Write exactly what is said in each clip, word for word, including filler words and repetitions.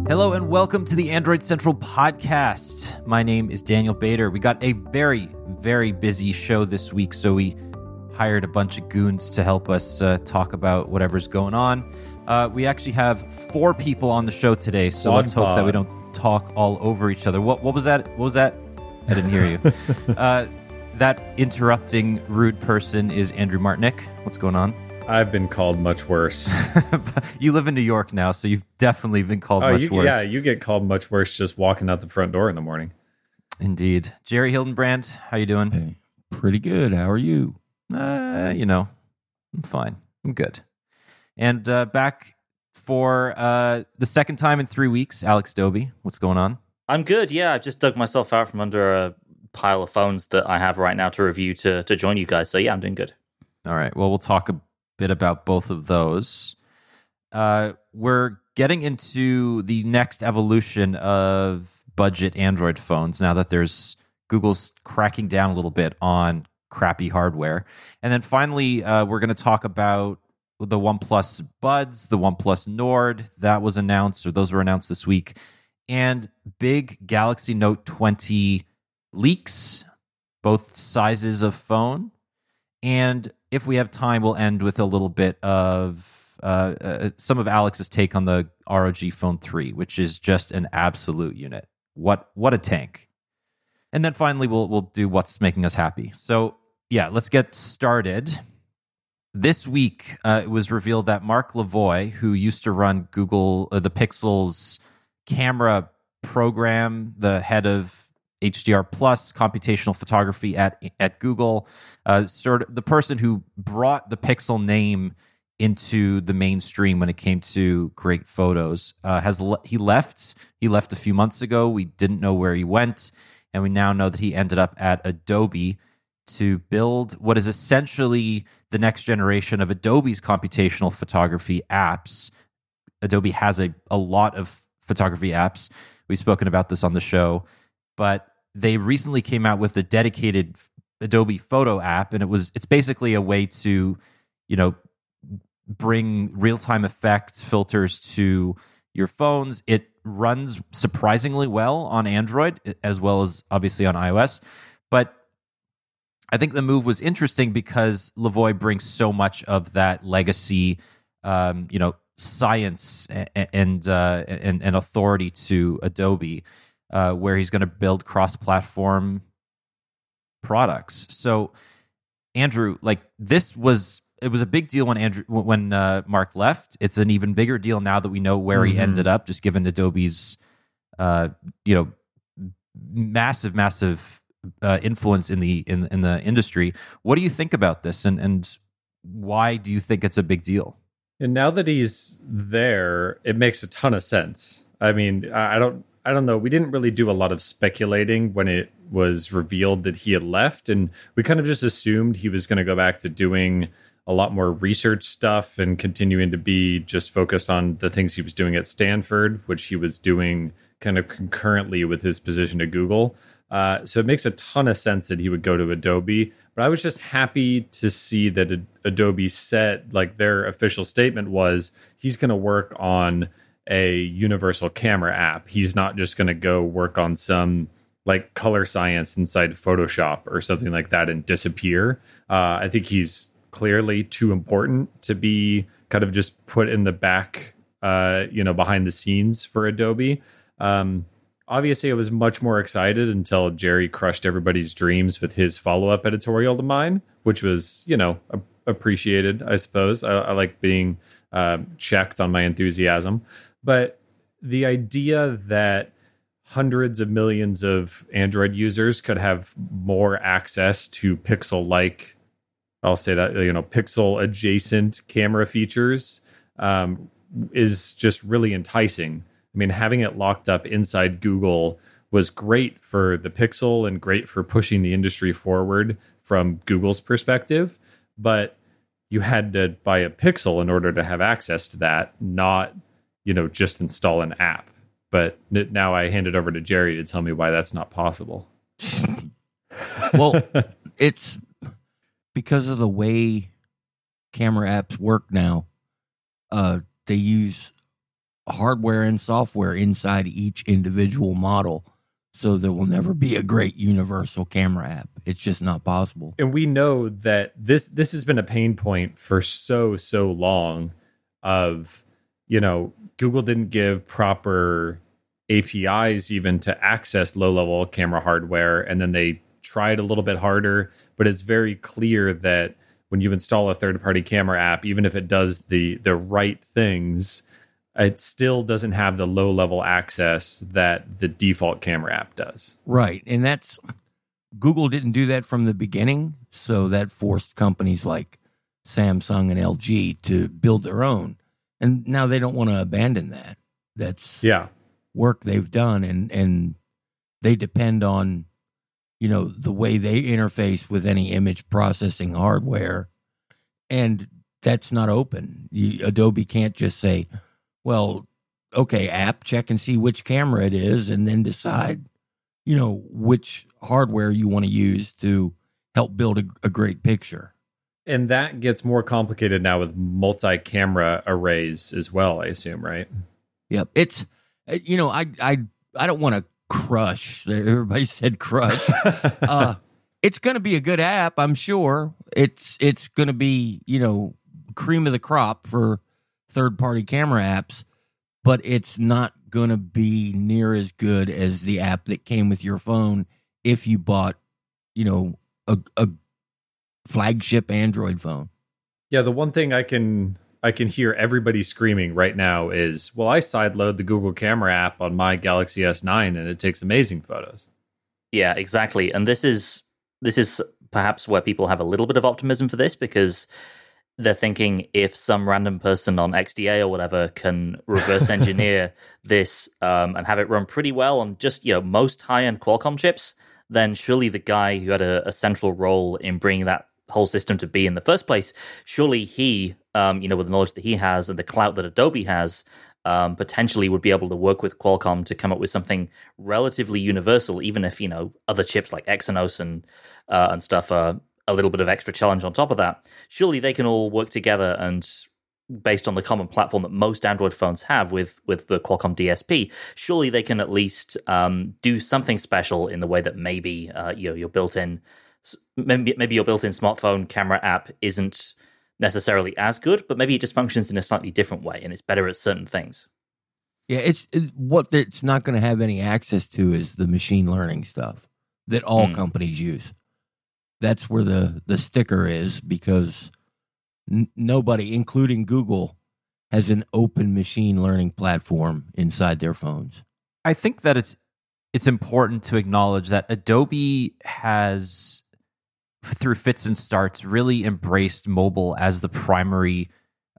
Hello and welcome to the Android Central podcast. My name is Daniel Bader. We got a very, very busy show this week, so we hired a bunch of goons to help us uh, talk about whatever's going on. Uh, we actually have four people on the show today, so Quad let's hope pod. that we don't talk all over each other. What, what was that? What was that? I didn't hear you. uh, that interrupting rude person is Andrew Martinick. What's going on? I've been called much worse. You live in New York now, so you've definitely been called oh, much you, worse. yeah, you get called much worse just walking out the front door in the morning. Indeed. Jerry Hildenbrand, how you doing? Hey, pretty good. How are you? Uh, you know, I'm fine. I'm good. And uh, back for uh, the second time in three weeks, Alex Doby. What's going on? I'm good, yeah. I just dug myself out from under a pile of phones that I have right now to review to, to join you guys. So yeah, I'm doing good. All right. Well, we'll talk a bit about both of those. Uh, we're getting into the next evolution of budget Android phones now that there's Google's cracking down a little bit on crappy hardware. And then finally, uh, we're going to talk about the OnePlus Buds, the OnePlus Nord that was announced, or those were announced this week, and big Galaxy Note twenty leaks, both sizes of phone. And if we have time, we'll end with a little bit of uh, uh, some of Alex's take on the R O G Phone three, which is just an absolute unit. What what a tank. And then finally, we'll we'll do what's making us happy. So yeah, let's get started. This week, uh, it was revealed that Mark Lavoie, who used to run Google, uh, the Pixel's camera program, the head of H D R Plus computational photography at at Google, uh, sort of the person who brought the Pixel name into the mainstream when it came to great photos, uh, has le- he left? He left a few months ago. We didn't know where he went, and we now know that he ended up at Adobe to build what is essentially the next generation of Adobe's computational photography apps. Adobe has a, a lot of photography apps. We've spoken about this on the show, but they recently came out with a dedicated Adobe photo app, and it was it's basically a way to, you know, bring real-time effects filters to your phones. It runs surprisingly well on Android as well as obviously on iOS, but I think the move was interesting because Lavoie brings so much of that legacy, um, you know, science and and, uh, and and authority to Adobe, uh, where he's going to build cross-platform products. So, Andrew, like this was it was a big deal when Andrew when uh, Mark left. It's an even bigger deal now that we know where mm-hmm. he ended up, just given Adobe's, uh, you know, massive, massive. Uh, influence in the in in the industry. What do you think about this, and and why do you think it's a big deal? And now that he's there, it makes a ton of sense. I mean, I don't I don't know. We didn't really do a lot of speculating when it was revealed that he had left, and we kind of just assumed he was going to go back to doing a lot more research stuff and continuing to be just focused on the things he was doing at Stanford, which he was doing kind of concurrently with his position at Google. Uh, so it makes a ton of sense that he would go to Adobe, but I was just happy to see that Ad- Adobe said, like their official statement was, he's going to work on a universal camera app. He's not just going to go work on some like color science inside Photoshop or something like that and disappear. Uh, I think he's clearly too important to be kind of just put in the back, uh, you know, behind the scenes for Adobe. Um, Obviously, I was much more excited until Jerry crushed everybody's dreams with his follow-up editorial to mine, which was, you know, a- appreciated, I suppose. I, I like being uh, checked on my enthusiasm. But the idea that hundreds of millions of Android users could have more access to Pixel-like, I'll say that, you know, Pixel-adjacent camera features um, is just really enticing. I mean, having it locked up inside Google was great for the Pixel and great for pushing the industry forward from Google's perspective. But you had to buy a Pixel in order to have access to that, not, you know, just install an app. But now I hand it over to Jerry to tell me why that's not possible. Well, it's because of the way camera apps work now. Uh, they use hardware and software inside each individual model. So there will never be a great universal camera app. It's just not possible. And we know that this this has been a pain point for so, so long of, you know, Google didn't give proper A P Is even to access low-level camera hardware, and then they tried a little bit harder, but it's very clear that when you install a third-party camera app, even if it does the the right things, it still doesn't have the low-level access that the default camera app does. Right. And that's Google didn't do that from the beginning, so that forced companies like Samsung and L G to build their own. And now they don't want to abandon that. That's Yeah. work they've done, and and they depend on, you know, the way they interface with any image processing hardware. And that's not open. You, Adobe can't just say, well, okay, app, check and see which camera it is, and then decide, you know, which hardware you want to use to help build a, a great picture. And that gets more complicated now with multi-camera arrays as well, I assume, right? Yep. It's, you know, I I I don't want to crush. Everybody said crush. uh, it's going to be a good app, I'm sure. It's it's going to be, you know, cream of the crop for third-party camera apps, but it's not going to be near as good as the app that came with your phone if you bought, you know, a, a flagship Android phone. Yeah, the one thing I can I can hear everybody screaming right now is, well, I sideload the Google Camera app on my Galaxy S nine and it takes amazing photos. Yeah, exactly. And this is this is perhaps where people have a little bit of optimism for this, because they're thinking if some random person on X D A or whatever can reverse engineer this um, and have it run pretty well on just, you know, most high-end Qualcomm chips, then surely the guy who had a, a central role in bringing that whole system to be in the first place, surely he, um, you know, with the knowledge that he has and the clout that Adobe has, um, potentially would be able to work with Qualcomm to come up with something relatively universal, even if, you know, other chips like Exynos and uh, and stuff are a little bit of extra challenge on top of that. Surely they can all work together, and based on the common platform that most Android phones have with with the Qualcomm D S P, surely they can at least um, do something special in the way that maybe uh, you know, your built-in maybe maybe your built-in smartphone camera app isn't necessarily as good, but maybe it just functions in a slightly different way and it's better at certain things. Yeah, it's it, what it's not going to have any access to is the machine learning stuff that all Hmm. companies use. That's where the, the sticker is, because n- nobody, including Google, has an open machine learning platform inside their phones. I think that it's it's important to acknowledge that Adobe has, through fits and starts, really embraced mobile as the primary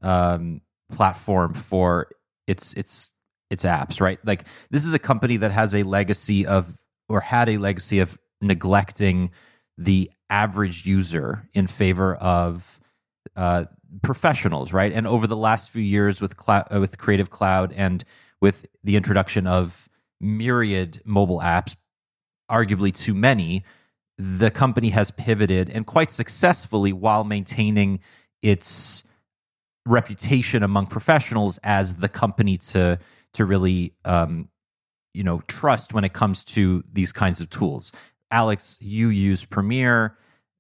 um, platform for its its its apps. Right, like this is a company that has a legacy of, or had a legacy of, neglecting the average user in favor of uh, professionals, right? And over the last few years with cloud, uh, with Creative Cloud and with the introduction of myriad mobile apps, arguably too many, the company has pivoted, and quite successfully, while maintaining its reputation among professionals as the company to to really um, you know trust when it comes to these kinds of tools. Alex, you use Premiere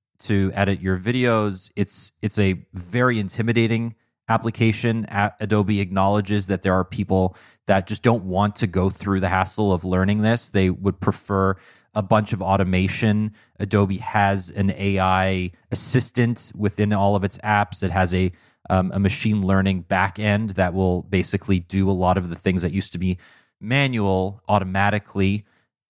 to edit your videos. It's it's a very intimidating application. A- Adobe acknowledges that there are people that just don't want to go through the hassle of learning this. They would prefer a bunch of automation. Adobe has an A I assistant within all of its apps. It has a um, a machine learning back end that will basically do a lot of the things that used to be manual automatically.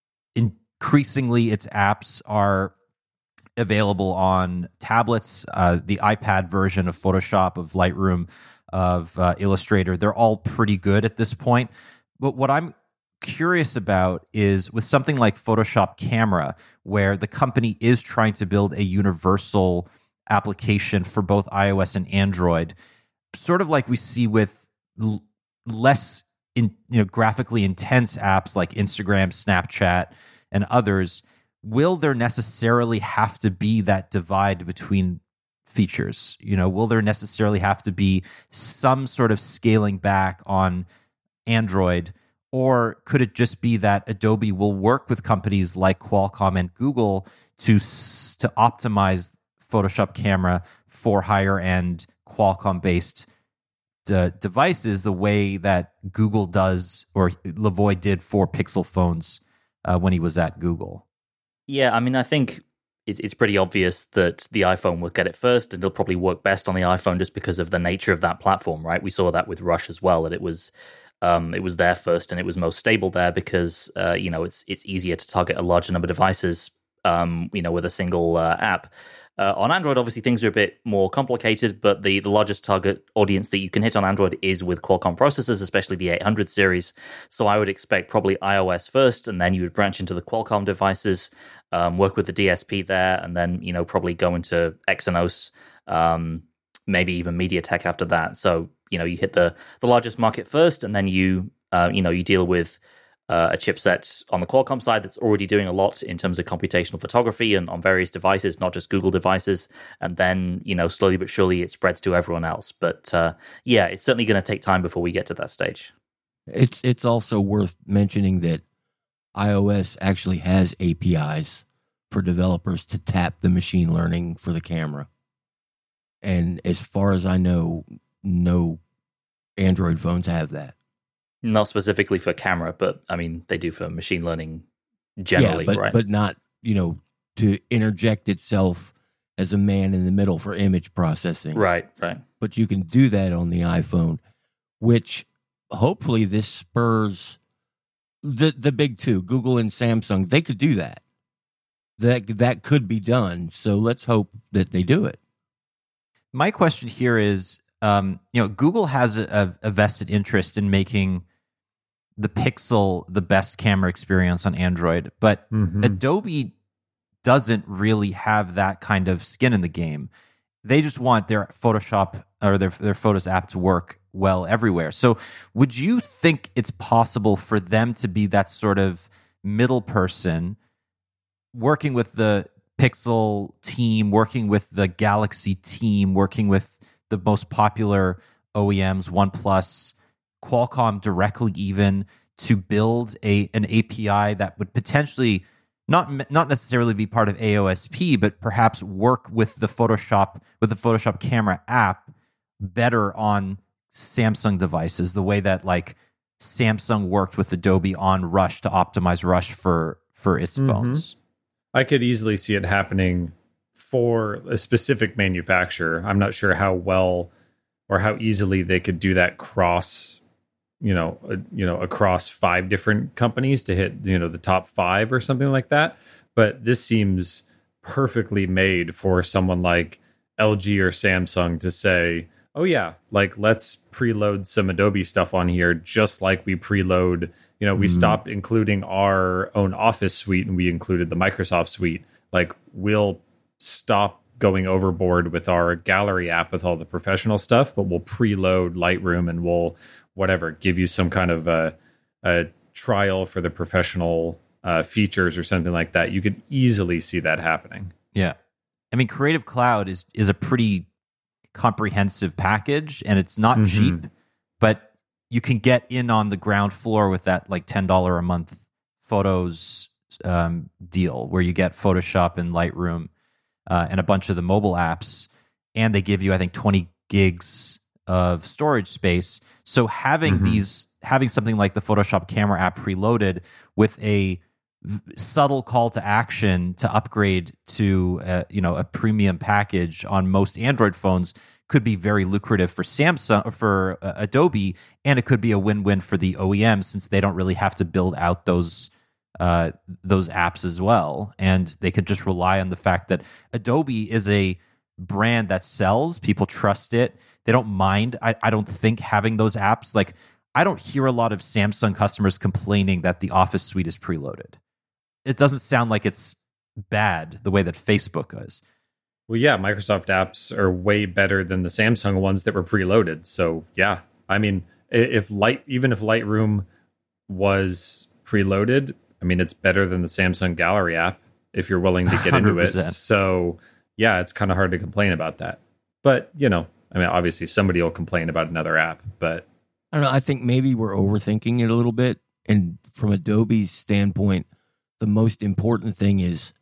Increasingly, its apps are available on tablets, uh, the iPad version of Photoshop, of Lightroom, of uh, Illustrator. They're all pretty good at this point. But what I'm curious about is with something like Photoshop Camera, where the company is trying to build a universal application for both iOS and Android, sort of like we see with l- less in, you know, graphically intense apps like Instagram, Snapchat, and others. Will there necessarily have to be that divide between features? You know, will there necessarily have to be some sort of scaling back on Android? Or could it just be that Adobe will work with companies like Qualcomm and Google to to optimize Photoshop Camera for higher end Qualcomm based de- devices, the way that Google does or Lavoie did for Pixel phones uh, when he was at Google? Yeah, I mean, I think it, it's pretty obvious that the iPhone will get it first, and it'll probably work best on the iPhone just because of the nature of that platform, right? We saw that with Rush as well, that it was. Um, it was there first, and it was most stable there because uh, you know it's it's easier to target a larger number of devices, um, you know, with a single uh, app. Uh, on Android, obviously things are a bit more complicated, but the, the largest target audience that you can hit on Android is with Qualcomm processors, especially the eight hundred series. So I would expect probably iOS first, and then you would branch into the Qualcomm devices, um, work with the D S P there, and then you know probably go into Exynos, um, maybe even MediaTek after that. So you know, you hit the, the largest market first, and then you, uh, you know, you deal with uh, a chipset on the Qualcomm side that's already doing a lot in terms of computational photography and on various devices, not just Google devices. And then, you know, slowly but surely it spreads to everyone else. But uh, yeah, it's certainly going to take time before we get to that stage. It's it's also worth mentioning that iOS actually has A P Is for developers to tap the machine learning for the camera. And as far as I know, no Android phones have that. Not specifically for camera, but I mean, they do for machine learning generally, yeah, but, right? But not, you know, to interject itself as a man in the middle for image processing. Right, right. But you can do that on the iPhone, which hopefully this spurs the the big two, Google and Samsung. They could do that. That that could be done. So let's hope that they do it. My question here is, Um, you know, Google has a, a vested interest in making the Pixel the best camera experience on Android, but mm-hmm. Adobe doesn't really have that kind of skin in the game. They just want their Photoshop or their their Photos app to work well everywhere. So, would you think it's possible for them to be that sort of middle person, working with the Pixel team, working with the Galaxy team, working with the most popular O E Ms, OnePlus, Qualcomm directly, even to build a an A P I that would potentially not not necessarily be part of A O S P, but perhaps work with the Photoshop with the Photoshop camera app better on Samsung devices, the way that like Samsung worked with Adobe on Rush to optimize Rush for for its mm-hmm. phones. I could easily see it happening for a specific manufacturer. I'm not sure how well or how easily they could do that cross, you know, uh, you know, across five different companies to hit, you know, the top five or something like that. But this seems perfectly made for someone like L G or Samsung to say, oh yeah, like let's preload some Adobe stuff on here, just like we preload, you know, we mm-hmm. stopped including our own Office suite and we included the Microsoft suite. Like we'll stop going overboard with our gallery app with all the professional stuff, but we'll preload Lightroom and we'll whatever give you some kind of a, a trial for the professional uh, features or something like that. You could easily see that happening. Yeah, I mean, Creative Cloud is is a pretty comprehensive package, and it's not mm-hmm. cheap, but you can get in on the ground floor with that like ten dollars a month Photos um, deal, where you get Photoshop and Lightroom. Uh, and a bunch of the mobile apps, and they give you, I think, twenty gigs of storage space. So having mm-hmm. these, having something like the Photoshop camera app preloaded with a v- subtle call to action to upgrade to, a, you know, a premium package on most Android phones could be very lucrative for Samsung, for uh, Adobe, and it could be a win-win for the O E M since they don't really have to build out those. Uh, those apps as well, and they could just rely on the fact that Adobe is a brand that sells. People trust it. They don't mind. I, I don't think having those apps. Like I don't hear a lot of Samsung customers complaining that the Office suite is preloaded. It doesn't sound like it's bad the way that Facebook is. Well, yeah, Microsoft apps are way better than the Samsung ones that were preloaded. So yeah, I mean, if Light, even if Lightroom was preloaded. I mean, it's better than the Samsung Gallery app if you're willing to get into one hundred percent. It. So, yeah, it's kind of hard to complain about that. But, you know, I mean, obviously somebody will complain about another app, but I don't know. I think maybe we're overthinking it a little bit. And from Adobe's standpoint, the most important thing is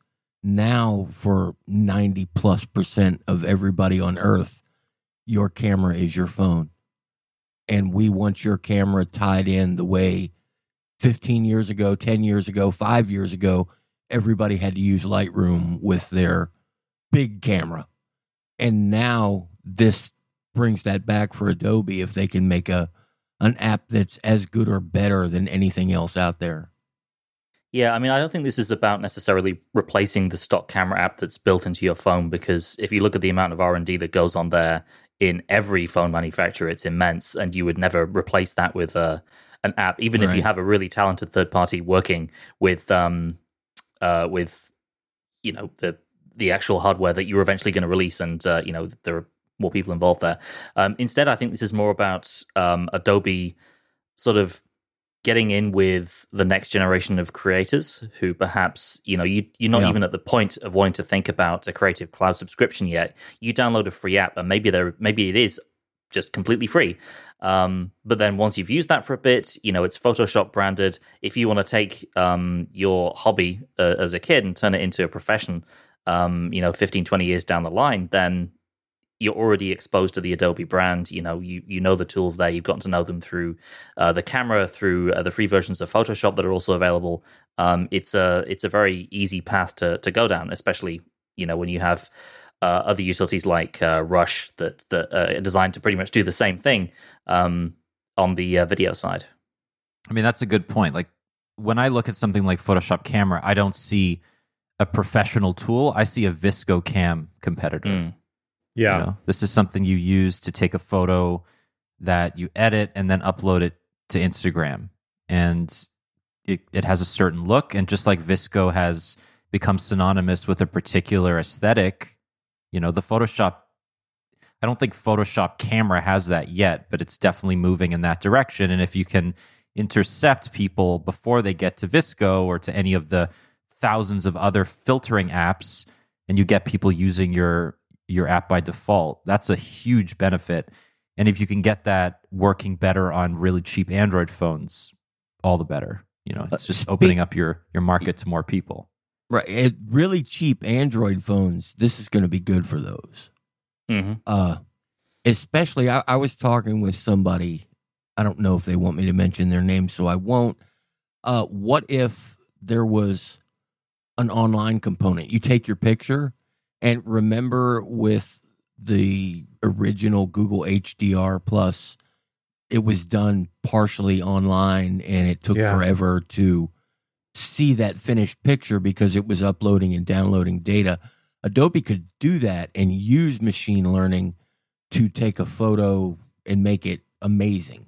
now for ninety plus percent of everybody on Earth, your camera is your phone. And we want your camera tied in the way fifteen years ago, ten years ago, five years ago, everybody had to use Lightroom with their big camera. And now this brings that back for Adobe if they can make a an app that's as good or better than anything else out there. Yeah, I mean, I don't think this is about necessarily replacing the stock camera app that's built into your phone, because if you look at the amount of R and D that goes on there in every phone manufacturer, it's immense, and you would never replace that with a, an app, even right. if you have a really talented third party working with, um, uh, with you know, the the actual hardware that you're eventually going to release, and uh, you know, there are more people involved there. Um, instead, I think this is more about um, Adobe sort of getting in with the next generation of creators who perhaps, you know, you, you're not yeah. even at the point of wanting to think about a Creative Cloud subscription yet. You download a free app, and maybe there, maybe it is just completely free. Um, but then once you've used that for a bit, you know, it's Photoshop branded. If you want to take um, your hobby uh, as a kid and turn it into a profession, um, you know, fifteen, twenty years down the line, then you're already exposed to the Adobe brand. You know, you you know the tools there. You've gotten to know them through uh, the camera, through uh, the free versions of Photoshop that are also available. Um, it's a it's a very easy path to to go down, especially, you know, when you have uh, other utilities like uh, Rush that that uh, are designed to pretty much do the same thing um, on the uh, video side. I mean, that's a good point. Like when I look at something like Photoshop Camera, I don't see a professional tool. I see a VSCO Cam competitor. Mm. Yeah. You know, this is something you use to take a photo that you edit and then upload it to Instagram. And it, it has a certain look. And just like VSCO has become synonymous with a particular aesthetic, you know, the Photoshop, I don't think Photoshop Camera has that yet, but it's definitely moving in that direction. And if you can intercept people before they get to VSCO or to any of the thousands of other filtering apps, and you get people using your your app by default, that's a huge benefit. And if you can get that working better on really cheap Android phones, all the better. You know, it's just uh, opening up your your market to more people. Right. It, really cheap Android phones, this is going to be good for those. Mm-hmm. Uh, especially, I, I was talking with somebody, I don't know if they want me to mention their name, so I won't. Uh, what if there was an online component? You take your picture, and remember with the original Google H D R Plus, it was done partially online, and it took yeah. forever to see that finished picture because it was uploading and downloading data. Adobe could do that and use machine learning to take a photo and make it amazing.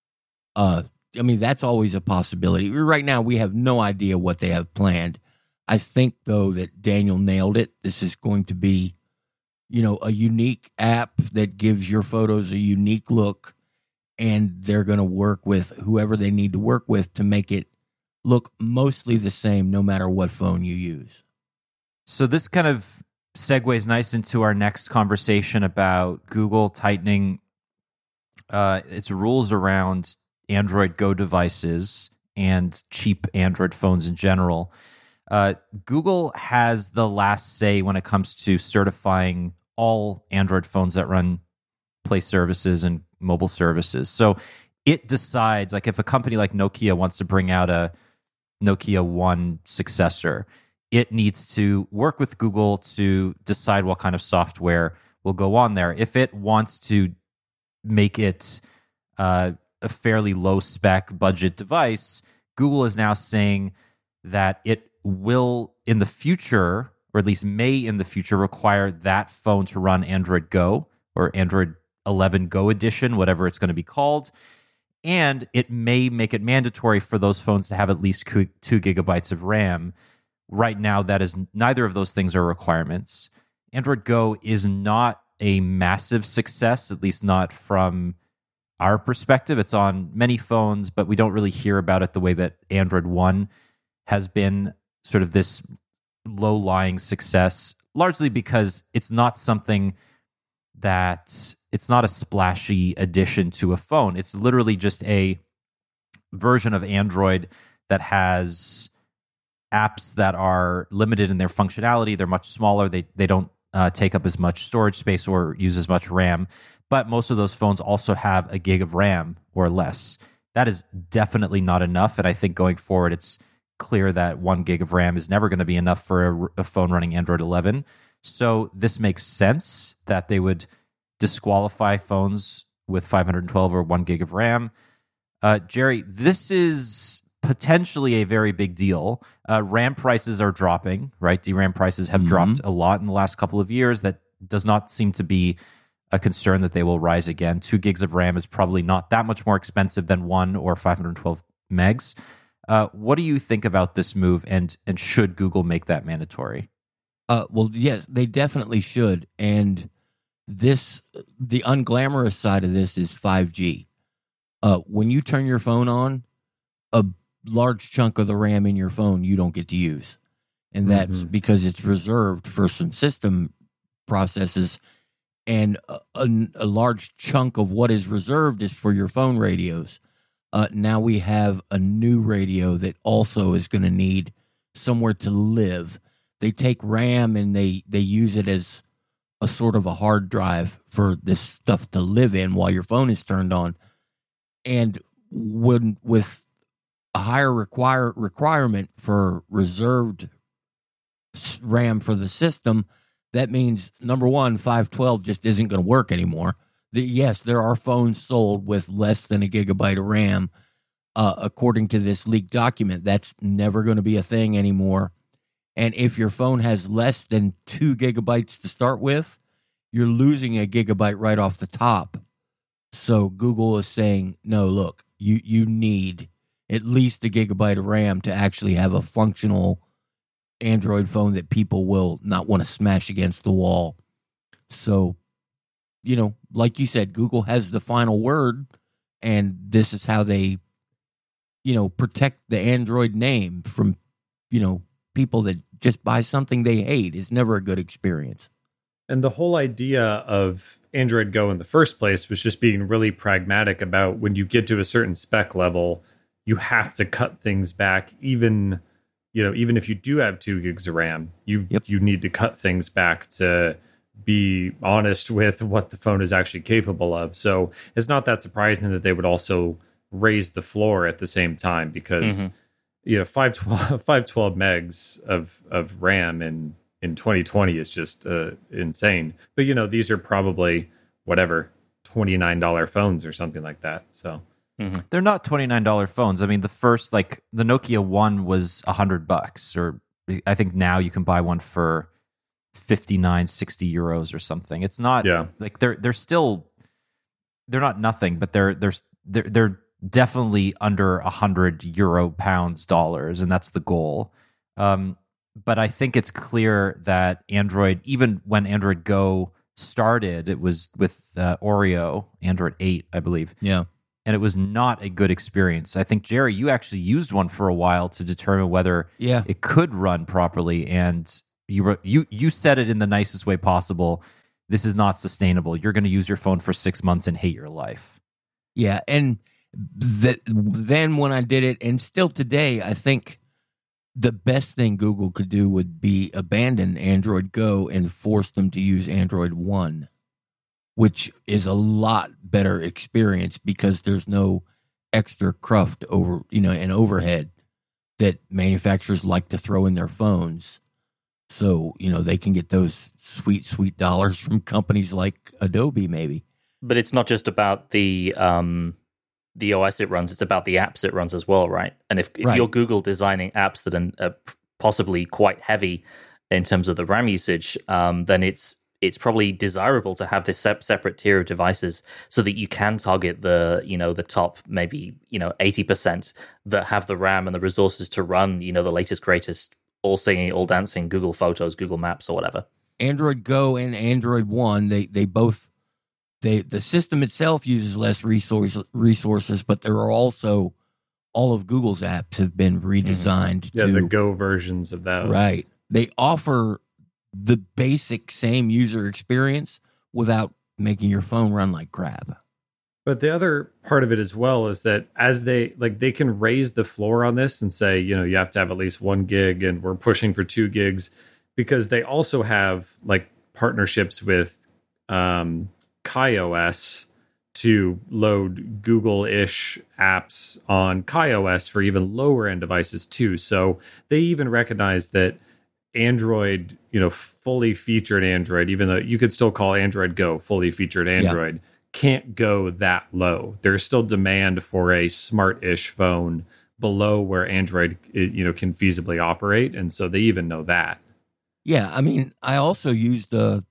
Uh, I mean, that's always a possibility. Right now, we have no idea what they have planned. I think, though, that Daniel nailed it. This is going to be, you know, a unique app that gives your photos a unique look, and they're going to work with whoever they need to work with to make it look mostly the same no matter what phone you use. So this kind of segues nice into our next conversation about Google tightening uh, its rules around Android Go devices and cheap Android phones in general. Uh, Google has the last say when it comes to certifying all Android phones that run Play services and mobile services. So it decides, like if a company like Nokia wants to bring out a Nokia One successor, it needs to work with Google to decide what kind of software will go on there. If it wants to make it uh, a fairly low spec budget device, Google is now saying that it will in the future, or at least may in the future, require that phone to run Android Go or Android eleven Go edition, whatever it's going to be called. And it may make it mandatory for those phones to have at least two gigabytes of RAM. Right now, that is neither of those things are requirements. Android Go is not a massive success, at least not from our perspective. It's on many phones, but we don't really hear about it the way that Android One has been sort of this low-lying success, largely because it's not something that it's not a splashy addition to a phone. It's literally just a version of Android that has apps that are limited in their functionality. They're much smaller. They they don't uh, take up as much storage space or use as much RAM. But most of those phones also have a gig of RAM or less. That is definitely not enough. And I think going forward, it's clear that one gig of RAM is never going to be enough for a, a phone running Android eleven. So this makes sense that they would disqualify phones with five hundred twelve or one gig of RAM. Uh, Jerry, this is potentially a very big deal. Uh, RAM prices are dropping, right? D RAM prices have mm-hmm. dropped a lot in the last couple of years. That does not seem to be a concern that they will rise again. Two gigs of RAM is probably not that much more expensive than one or five hundred twelve megs. Uh, what do you think about this move, and and should Google make that mandatory? Uh, well, yes, they definitely should. And this, the unglamorous side of this is five G. Uh, when you turn your phone on, a large chunk of the RAM in your phone you don't get to use. And that's mm-hmm. because it's reserved for some system processes. And a, a, a large chunk of what is reserved is for your phone radios. Uh, now we have a new radio that also is going to need somewhere to live. They take RAM and they, they use it as a sort of a hard drive for this stuff to live in while your phone is turned on. And when with a higher require requirement for reserved RAM for the system, that means, number one, five twelve just isn't going to work anymore. The, yes, there are phones sold with less than a gigabyte of RAM. Uh, according to this leaked document, that's never going to be a thing anymore. And if your phone has less than two gigabytes to start with, you're losing a gigabyte right off the top. So Google is saying, no, look, you, you need at least a gigabyte of RAM to actually have a functional Android phone that people will not want to smash against the wall. So, you know, like you said, Google has the final word, and this is how they, you know, protect the Android name from, you know, people that just buy something they hate. Is never a good experience. And the whole idea of Android Go in the first place was just being really pragmatic about when you get to a certain spec level, you have to cut things back. Even, you know, even if you do have two gigs of RAM, you yep. you need to cut things back to be honest with what the phone is actually capable of. So it's not that surprising that they would also raise the floor at the same time, because mm-hmm. you know, five twelve, five twelve megs of of RAM in in twenty twenty is just uh, insane. But you know, these are probably whatever twenty-nine dollars phones or something like that. So mm-hmm. they're not twenty-nine dollars phones. I mean, the first, like the Nokia One was a hundred bucks, or I think now you can buy one for fifty-nine, sixty euros or something. It's not yeah. like they're they're still they're not nothing, but they're they're they're they're definitely under a hundred euro, pounds, dollars, and that's the goal. Um, but I think it's clear that Android, even when Android Go started, it was with uh, Oreo, Android eight, I believe. Yeah. And it was not a good experience. I think, Jerry, you actually used one for a while to determine whether yeah. it could run properly, and you wrote, you you said it in the nicest way possible. This is not sustainable. You're going to use your phone for six months and hate your life. Yeah, and th- then when I did it, and still today, I think the best thing Google could do would be abandon Android Go and force them to use Android One, which is a lot better experience because there's no extra cruft over, you know, and overhead that manufacturers like to throw in their phones. So, you know, they can get those sweet, sweet dollars from companies like Adobe, maybe. But it's not just about the um, the O S it runs; it's about the apps it runs as well, right? And if, if right. you're Google designing apps that are uh, possibly quite heavy in terms of the RAM usage, um, then it's it's probably desirable to have this sep- separate tier of devices so that you can target the, you know, the top maybe, you know, eighty percent that have the RAM and the resources to run, you know, the latest, greatest, all singing, all dancing Google Photos, Google Maps, or whatever. Android Go and Android One, they they both. They, the system itself uses less resource, resources, but there are also all of Google's apps have been redesigned. Yeah, to, the Go versions of those. Right. They offer the basic same user experience without making your phone run like crap. But the other part of it as well is that as they like they can raise the floor on this and say, you know, you have to have at least one gig and we're pushing for two gigs because they also have like partnerships with um, KaiOS to load Google-ish apps on KaiOS for even lower end devices too. So they even recognize that Android, you know, fully featured Android, even though you could still call Android Go fully featured Android, yeah. can't go that low. There's still demand for a smart-ish phone below where Android, you know, can feasibly operate. And so they even know that. Yeah, I mean, I also used a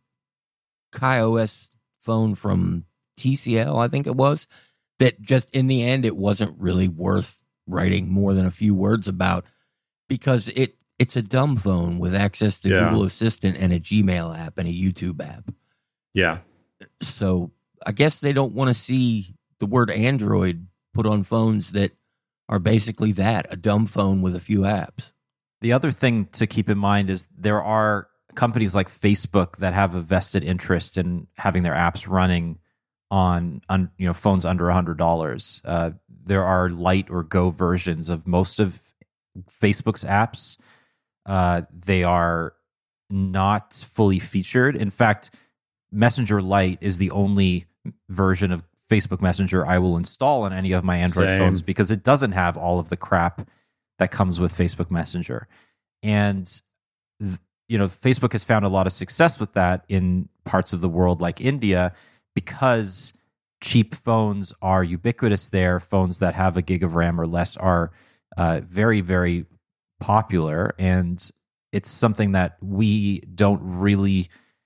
KaiOS phone from T C L, I think it was, that just in the end, it wasn't really worth writing more than a few words about because it it's a dumb phone with access to yeah. Google Assistant and a Gmail app and a YouTube app. Yeah. So I guess they don't want to see the word Android put on phones that are basically that, a dumb phone with a few apps. The other thing to keep in mind is there are companies like Facebook that have a vested interest in having their apps running on, on you know phones under one hundred dollars. Uh, there are light or Go versions of most of Facebook's apps. Uh, they are not fully featured. In fact, Messenger Lite is the only version of Facebook Messenger I will install on any of my Android Same. phones because it doesn't have all of the crap that comes with Facebook Messenger. And you know, Facebook has found a lot of success with that in parts of the world like India because cheap phones are ubiquitous there. Phones that have a gig of RAM or less are uh, very, very popular. And it's something that we don't really,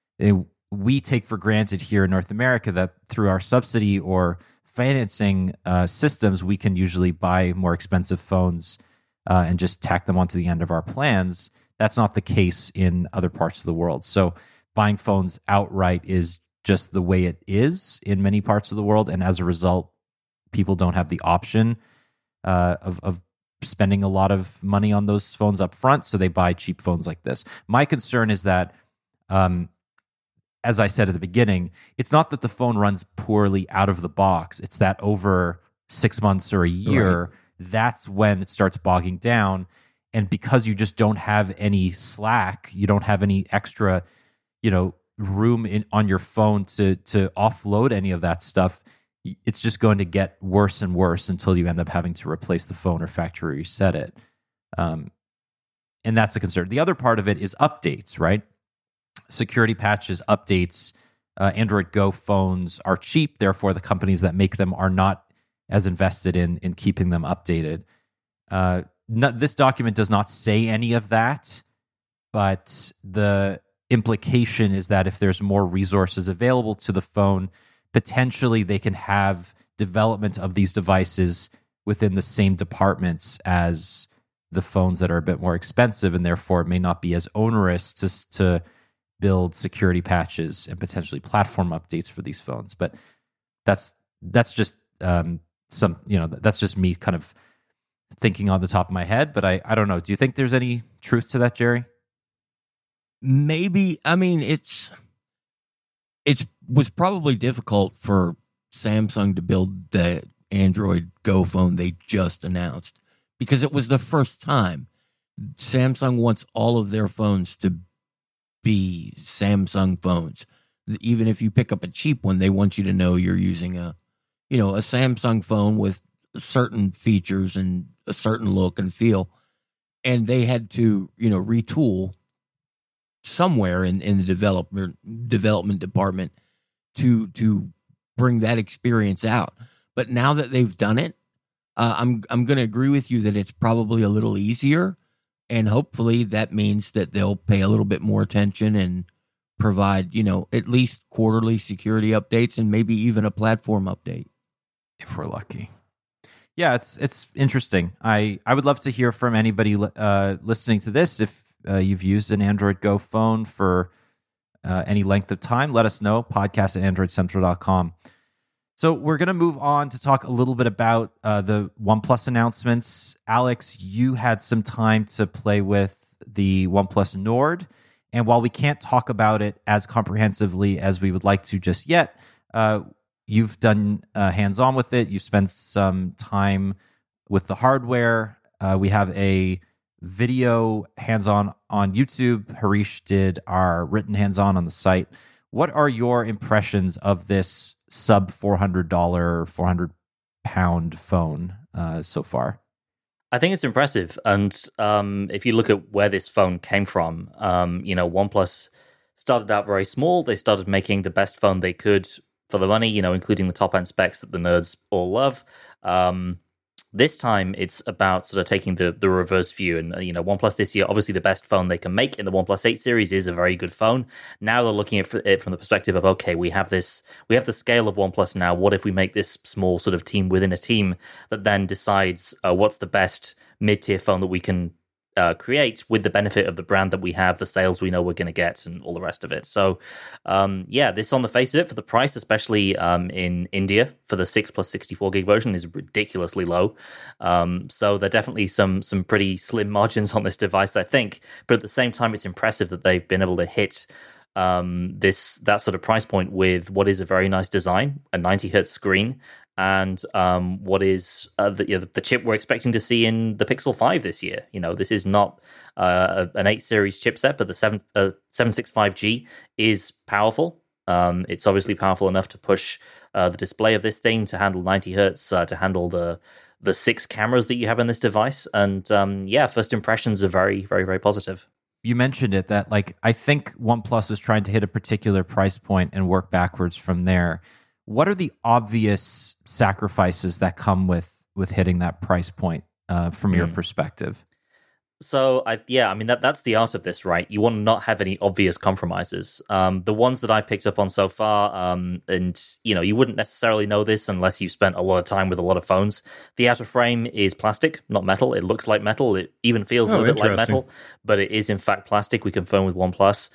we take for granted here in North America that through our subsidy or financing uh, systems, we can usually buy more expensive phones uh, and just tack them onto the end of our plans. That's not the case in other parts of the world. So buying phones outright is just the way it is in many parts of the world. And as a result, people don't have the option uh, of, of spending a lot of money on those phones up front. So they buy cheap phones like this. My concern is that, um, as I said at the beginning, it's not that the phone runs poorly out of the box. It's that over six months or a year, right. that's when it starts bogging down. And because you just don't have any slack, you don't have any extra, you know, room in on your phone to to offload any of that stuff, it's just going to get worse and worse until you end up having to replace the phone or factory reset it. Um, and that's a concern. The other part of it is updates, right? Security patches, updates. Uh, Android Go phones are cheap, therefore the companies that make them are not as invested in in keeping them updated. Uh, No, this document does not say any of that, but the implication is that if there's more resources available to the phone, potentially they can have development of these devices within the same departments as the phones that are a bit more expensive, and therefore it may not be as onerous to to build security patches and potentially platform updates for these phones. But that's that's just um, some you know that's just me kind of thinking on the top of my head, but I, I don't know. Do you think there's any truth to that, Jerry? Maybe. I mean, it's it was probably difficult for Samsung to build the Android Go phone they just announced because it was the first time. Samsung wants all of their phones to be Samsung phones. Even if you pick up a cheap one, they want you to know you're using a, you know, a Samsung phone with certain features and a certain look and feel. And they had to, you know, retool somewhere in, in the development development department to to bring that experience out. But now that they've done it, uh, I'm I'm going to agree with you that it's probably a little easier, and hopefully that means that they'll pay a little bit more attention and provide, you know, at least quarterly security updates and maybe even a platform update if we're lucky. Yeah, it's it's interesting. I, I would love to hear from anybody uh, listening to this. If uh, you've used an Android Go phone for uh, any length of time, let us know. Podcast at android central dot com. So we're going to move on to talk a little bit about uh, the OnePlus announcements. Alex, you had some time to play with the OnePlus Nord. And while we can't talk about it as comprehensively as we would like to just yet, Uh, you've done uh, hands-on with it. You've spent some time with the hardware. Uh, we have a video hands-on on YouTube. Harish did our written hands-on on the site. What are your impressions of this sub four hundred dollars, four hundred pound phone uh, so far? I think it's impressive. And um, if you look at where this phone came from, um, you know, OnePlus started out very small. They started making the best phone they could for the money, you know, including the top-end specs that the nerds all love. Um, this time, it's about sort of taking the, the reverse view. And, you know, OnePlus this year, obviously the best phone they can make in the OnePlus eight series is a very good phone. Now they're looking at it from the perspective of, okay, we have this, we have the scale of OnePlus now. What if we make this small sort of team within a team that then decides uh, what's the best mid-tier phone that we can Uh, create with the benefit of the brand that we have, the sales we know we're going to get, and all the rest of it. So, um, yeah, this on the face of it, for the price, especially um, in India, for the six plus sixty-four gig version, is ridiculously low. Um, so there are definitely some some pretty slim margins on this device, I think. But at the same time, it's impressive that they've been able to hit um, this that sort of price point with what is a very nice design, a ninety hertz screen, and um, what is uh, the, you know, the chip we're expecting to see in the Pixel five this year. You know, this is not uh, an eight series chipset, but the seven, uh, seven sixty-five G is powerful. Um, it's obviously powerful enough to push uh, the display of this thing to handle ninety hertz, uh, to handle the the six cameras that you have in this device. And um, yeah, first impressions are very, very, very positive. You mentioned it, that like I think OnePlus was trying to hit a particular price point and work backwards from there. What are the obvious sacrifices that come with with hitting that price point uh, from mm. your perspective? So, I, yeah, I mean, that that's the art of this, right? You want to not have any obvious compromises. Um, the ones that I picked up on so far, um, and, you know, you wouldn't necessarily know this unless you've spent a lot of time with a lot of phones. The outer frame is plastic, not metal. It looks like metal. It even feels oh, a little bit like metal, but it is, in fact, plastic. We confirm with OnePlus.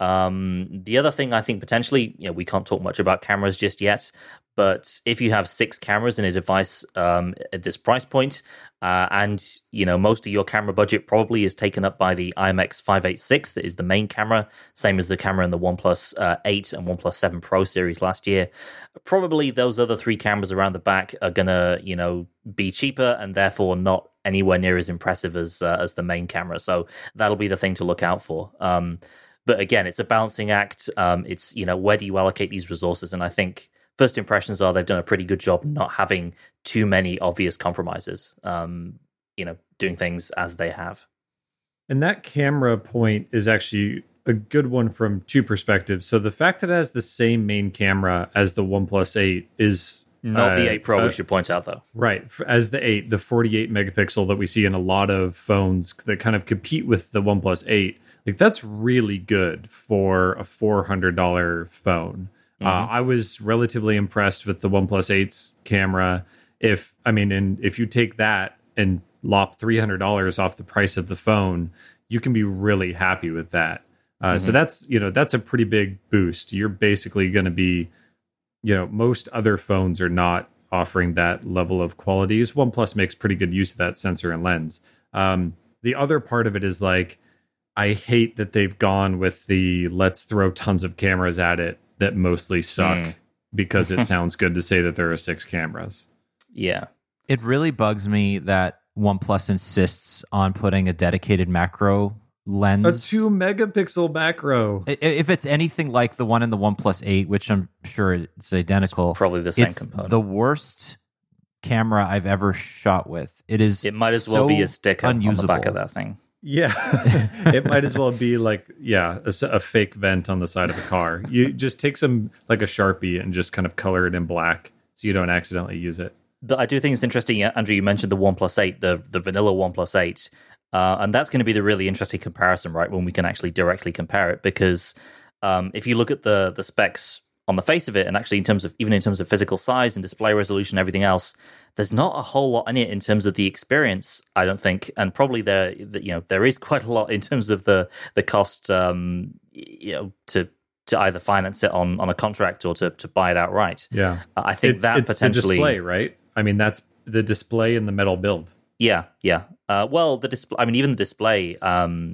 Um, the other thing I think potentially, you know, we can't talk much about cameras just yet, but if you have six cameras in a device um, at this price point, uh, and, you know, most of your camera budget probably is taken up by the I M X five eighty-six, that is the main camera, same as the camera in the OnePlus uh, eight and OnePlus seven Pro series last year. Probably those other three cameras around the back are going to, you know, be cheaper and therefore not anywhere near as impressive as, uh, as the main camera. So that'll be the thing to look out for. Um, But again, it's a balancing act. Um, it's, you know, where do you allocate these resources? And I think first impressions are they've done a pretty good job not having too many obvious compromises, um, you know, doing things as they have. And that camera point is actually a good one from two perspectives. So the fact that it has the same main camera as the OnePlus eight is... Not uh, the eight Pro, uh, we should point out, though. Right. As the eight, the forty-eight megapixel that we see in a lot of phones that kind of compete with the OnePlus eight. Like, that's really good for a four hundred dollars phone. Mm-hmm. Uh, I was relatively impressed with the OnePlus eight's camera. If, I mean, and if you take that and lop three hundred dollars off the price of the phone, you can be really happy with that. Uh, mm-hmm. So that's, you know, that's a pretty big boost. You're basically going to be, you know, most other phones are not offering that level of quality. OnePlus makes pretty good use of that sensor and lens. Um, the other part of it is like, I hate that they've gone with the let's throw tons of cameras at it that mostly suck mm. because it sounds good to say that there are six cameras. Yeah. It really bugs me that OnePlus insists on putting a dedicated macro lens. A two megapixel macro. If it's anything like the one in the OnePlus eight, which I'm sure it's identical. It's probably the same it's component. The worst camera I've ever shot with. It is It might as so well be a sticker unusable. on the back of that thing. Yeah, it might as well be like, yeah, a, a fake vent on the side of a car. You just take some, like a Sharpie, and just kind of color it in black so you don't accidentally use it. But I do think it's interesting, Andrew, you mentioned the OnePlus eight, the, the vanilla OnePlus eight, uh, and that's going to be the really interesting comparison, right, when we can actually directly compare it, because um, if you look at the the specs on the face of it, and actually in terms of, even in terms of physical size and display resolution and everything else, there's not a whole lot in it in terms of the experience, I don't think, and probably there, you know, there is quite a lot in terms of the the cost, um, you know, to to either finance it on, on a contract or to, to buy it outright. Yeah, uh, I think it, that it's potentially the display, right? I mean, that's the display in the metal build. Yeah, yeah. Uh, well, the display. I mean, even the display. Um,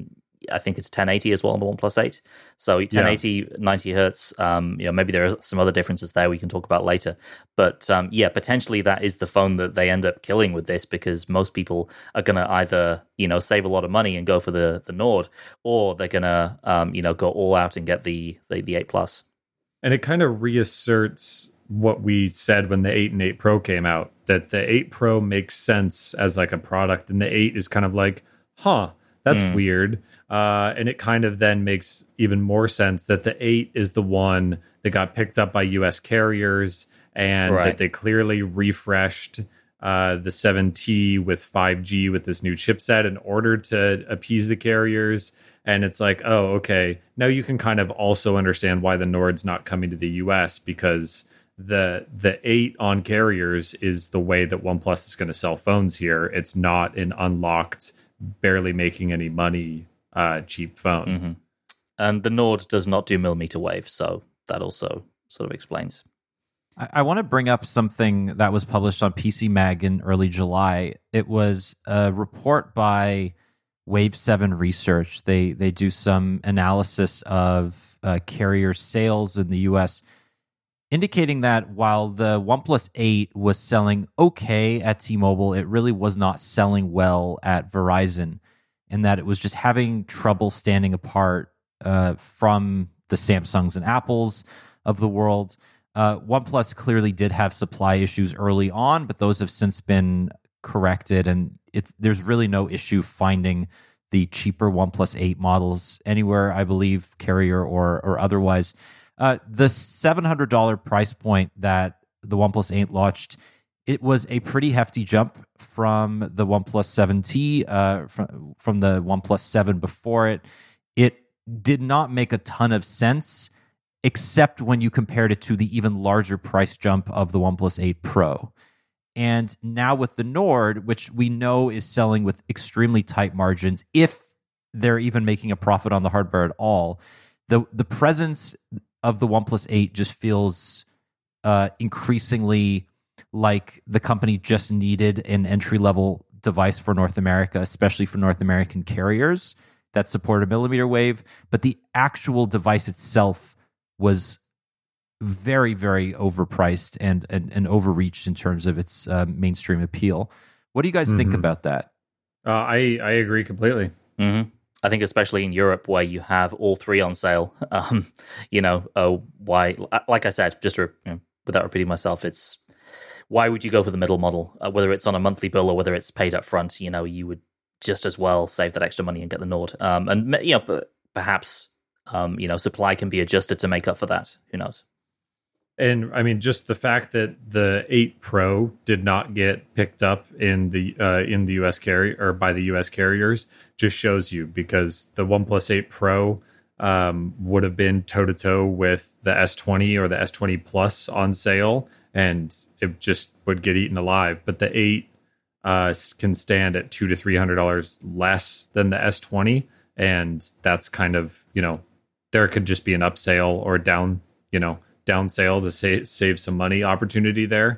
I think it's ten eighty as well on the OnePlus eight. So ten eighty, yeah. ninety hertz. Um, you know, maybe there are some other differences there we can talk about later. But um, yeah, potentially that is the phone that they end up killing with this, because most people are going to either, you know, save a lot of money and go for the the Nord, or they're going to, um, you know, go all out and get the the, the eight Plus. And it kind of reasserts what we said when the eight and eight Pro came out, that the eight Pro makes sense as like a product, and the eight is kind of like, huh, that's mm. weird. Uh, and it kind of then makes even more sense that the eight is the one that got picked up by U S carriers, and right. that they clearly refreshed uh, the seven T with five G with this new chipset in order to appease the carriers. And it's like, oh, okay, now you can kind of also understand why the Nord's not coming to the U S, because the the eight on carriers is the way that OnePlus is going to sell phones here. It's not an unlocked, barely making any money uh, cheap phone. Mm-hmm. And the Nord does not do millimeter wave, so that also sort of explains. I, I want to bring up something that was published on P C Mag in early July. It was a report by Wave seven Research. They they do some analysis of uh, carrier sales in the U S, indicating that while the OnePlus eight was selling okay at T-Mobile, it really was not selling well at Verizon, and that it was just having trouble standing apart uh, from the Samsungs and Apples of the world. Uh, OnePlus clearly did have supply issues early on, but those have since been corrected, and it's, there's really no issue finding the cheaper OnePlus eight models anywhere, I believe, carrier or or otherwise. Uh, the seven hundred dollars price point that the OnePlus eight launched, it was a pretty hefty jump from the OnePlus seven T, uh, from, from the OnePlus seven before it. It did not make a ton of sense, except when you compared it to the even larger price jump of the OnePlus eight Pro. And now with the Nord, which we know is selling with extremely tight margins, if they're even making a profit on the hardware at all, the the presence of the OnePlus eight just feels uh, increasingly like the company just needed an entry-level device for North America, especially for North American carriers that supported millimeter wave. But the actual device itself was very, very overpriced and, and, and overreached in terms of its uh, mainstream appeal. What do you guys mm-hmm. think about that? Uh, I, I agree completely. Mm-hmm. I think especially in Europe, where you have all three on sale, um, you know, uh, why, like I said, just to, you know, without repeating myself, it's why would you go for the middle model? Uh, whether it's on a monthly bill or whether it's paid up front, you know, you would just as well save that extra money and get the Nord. Um, and, you know, perhaps, um, you know, supply can be adjusted to make up for that. Who knows? And I mean, just the fact that the eight Pro did not get picked up in the uh, in the U S carrier or by the U S carriers just shows you, because the OnePlus eight Pro um, would have been toe to toe with the S twenty or the S twenty Plus on sale, and it just would get eaten alive. But the eight uh, can stand at two to three hundred dollars less than the S twenty, and that's kind of, you know, there could just be an upsale or a down, you know. down sale to save, save some money opportunity there.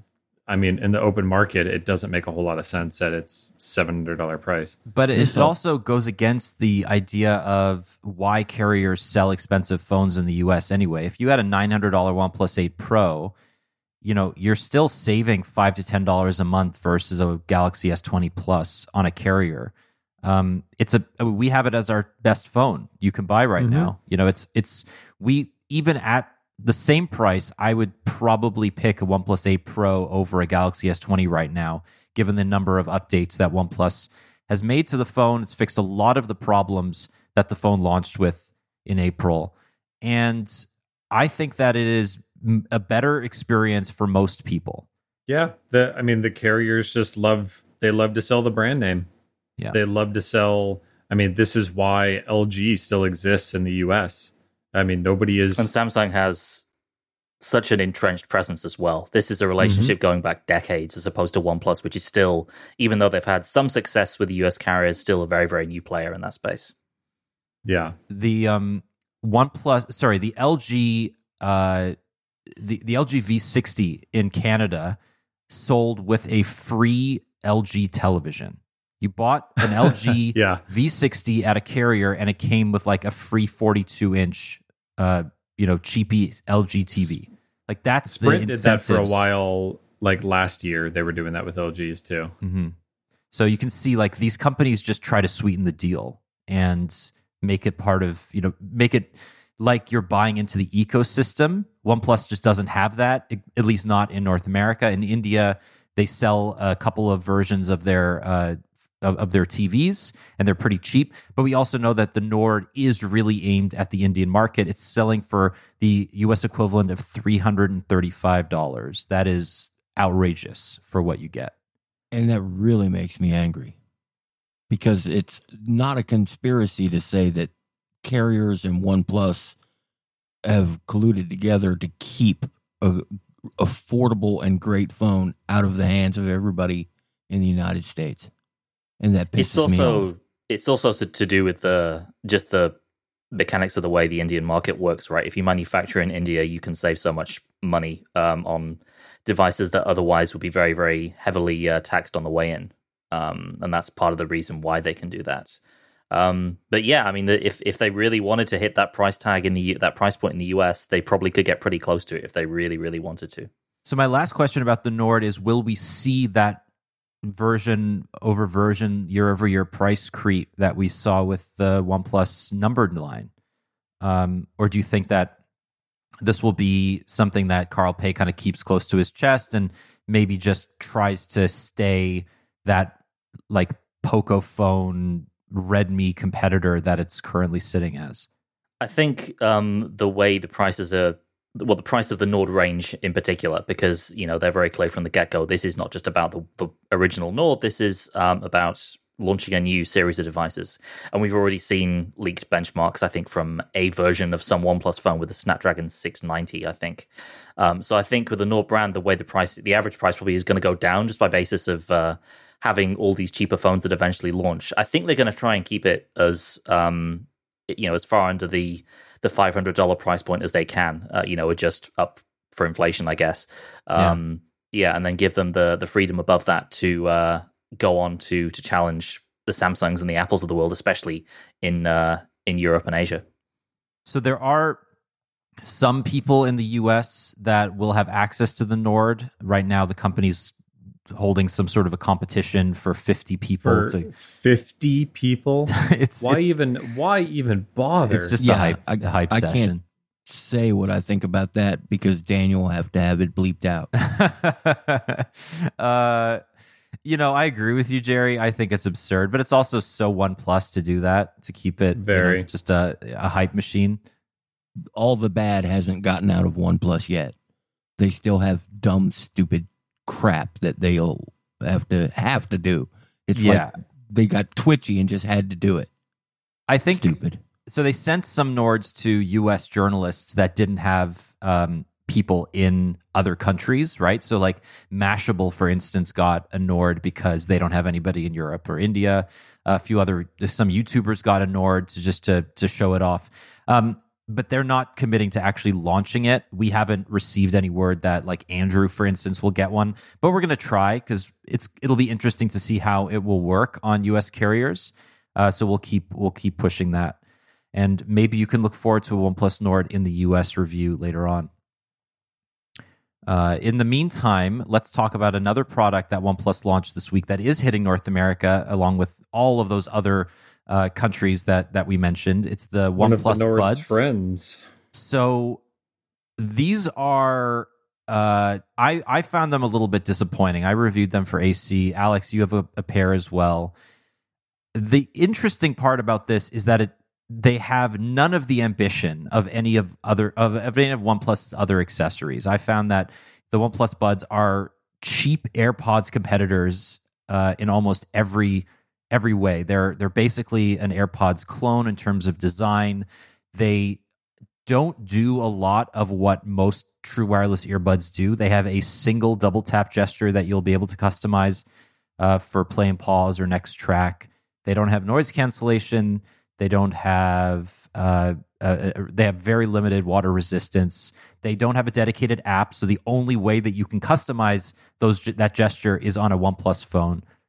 I mean, in the open market, it doesn't make a whole lot of sense at its seven hundred dollars price. But it so, also goes against the idea of why carriers sell expensive phones in the U S anyway. If you had a nine hundred dollars OnePlus eight Pro, you know, you're still saving five to ten dollars a month versus a Galaxy S twenty Plus on a carrier. Um, it's a we have it as our best phone you can buy right mm-hmm. now. You know, it's it's we even at the same price, I would probably pick a OnePlus eight Pro over a Galaxy S twenty right now, given the number of updates that OnePlus has made to the phone. It's fixed a lot of the problems that the phone launched with in April. And I think that it is a better experience for most people. Yeah. The, I mean, the carriers just love, they love to sell the brand name. Yeah. They love to sell. I mean, this is why L G still exists in the U S. I mean, nobody is... And Samsung has such an entrenched presence as well. This is a relationship mm-hmm. going back decades, as opposed to OnePlus, which is still, even though they've had some success with the U S carriers, still a very, very new player in that space. Yeah. The um, OnePlus, sorry, the L G, uh, the, the L G V sixty in Canada sold with a free L G television. You bought an L G Yeah. V sixty at a carrier, and it came with like a free forty-two inch, uh, you know, cheapy L G T V. Like that's Sprint the did that for a incentives. while. Like last year, they were doing that with L Gs too. Mm-hmm. So you can see like these companies just try to sweeten the deal and make it part of, you know, make it like you're buying into the ecosystem. OnePlus just doesn't have that, at least not in North America. In India, they sell a couple of versions of their uh, of, of their T Vs, and they're pretty cheap. But we also know that the Nord is really aimed at the Indian market. It's selling for the U S equivalent of three hundred thirty-five dollars. That is outrageous for what you get. And that really makes me angry, because it's not a conspiracy to say that carriers and OnePlus have colluded together to keep a affordable and great phone out of the hands of everybody in the United States. And that pisses It's also me off. it's also to do with the just the mechanics of the way the Indian market works, right? If you manufacture in India, you can save so much money um, on devices that otherwise would be very, very heavily uh, taxed on the way in, um, and that's part of the reason why they can do that. Um, but yeah, I mean, the, if if they really wanted to hit that price tag in the that price point in the U S, they probably could get pretty close to it if they really, really wanted to. So my last question about the Nord is, will we see that version over version year over year price creep that we saw with the OnePlus numbered line? Um, or do you think that this will be something that Carl Pei kind of keeps close to his chest and maybe just tries to stay that like Poco phone Redmi competitor that it's currently sitting as? I think um, the way the prices are, well, the price of the Nord range in particular, because you know they're very clear from the get-go. This is not just about the, the original Nord. This is um, about launching a new series of devices, and we've already seen leaked benchmarks. I think from a version of some OnePlus phone with a Snapdragon six ninety. I think um, so. I think with the Nord brand, the way the price, the average price probably is going to go down just by basis of uh, having all these cheaper phones that eventually launch. I think they're going to try and keep it as um, you know as far under the the five hundred dollars price point as they can, uh, you know, adjust up for inflation, I guess. Um, yeah. yeah, and then give them the the freedom above that to uh, go on to to challenge the Samsungs and the Apples of the world, especially in uh, in Europe and Asia. So there are some people in the U S that will have access to the Nord. Right now, the company's holding some sort of a competition for fifty people. For to, fifty people? it's Why it's, even why even bother? It's just Yeah, a hype, I- a hype I session. can't say what I think about that because Daniel will have to have it bleeped out. uh, you know, I agree with you, Jerry. I think it's absurd, but it's also so OnePlus to do that, to keep it you know, Very. just a, a hype machine. All the bad hasn't gotten out of OnePlus yet. They still have dumb, stupid crap that they'll have to have to do. It's Yeah. like they got twitchy and just had to do it. I think Stupid. so. They sent some Nords to U S journalists that didn't have um, people in other countries, right? So, like Mashable, for instance, got a Nord because they don't have anybody in Europe or India. A few other, some YouTubers got a Nord to just to to show it off. Um, but they're not committing to actually launching it. We haven't received any word that like Andrew, for instance, will get one, but we're going to try because it's it'll be interesting to see how it will work on U S carriers. Uh, so we'll keep we'll keep pushing that, and maybe you can look forward to a OnePlus Nord in the U S review later on. Uh, in the meantime, let's talk about another product that OnePlus launched this week that is hitting North America, along with all of those other uh, countries that that we mentioned. It's the One of the OnePlus Nord's Buds. friends. So these are uh, I I found them a little bit disappointing. I reviewed them for A C. Alex, you have a, a pair as well. The interesting part about this is that it they have none of the ambition of any of other of, of any of OnePlus's other accessories. I found that the OnePlus Buds are cheap AirPods competitors uh, in almost every every way. They're they're basically an AirPods clone in terms of design. They don't do a lot of what most true wireless earbuds do. They have a single double tap gesture that you'll be able to customize uh, for play and pause or next track. They don't have noise cancellation. They don't have. Uh, uh, they have very limited water resistance. They don't have a dedicated app, so the only way that you can customize those that gesture is on a OnePlus phone.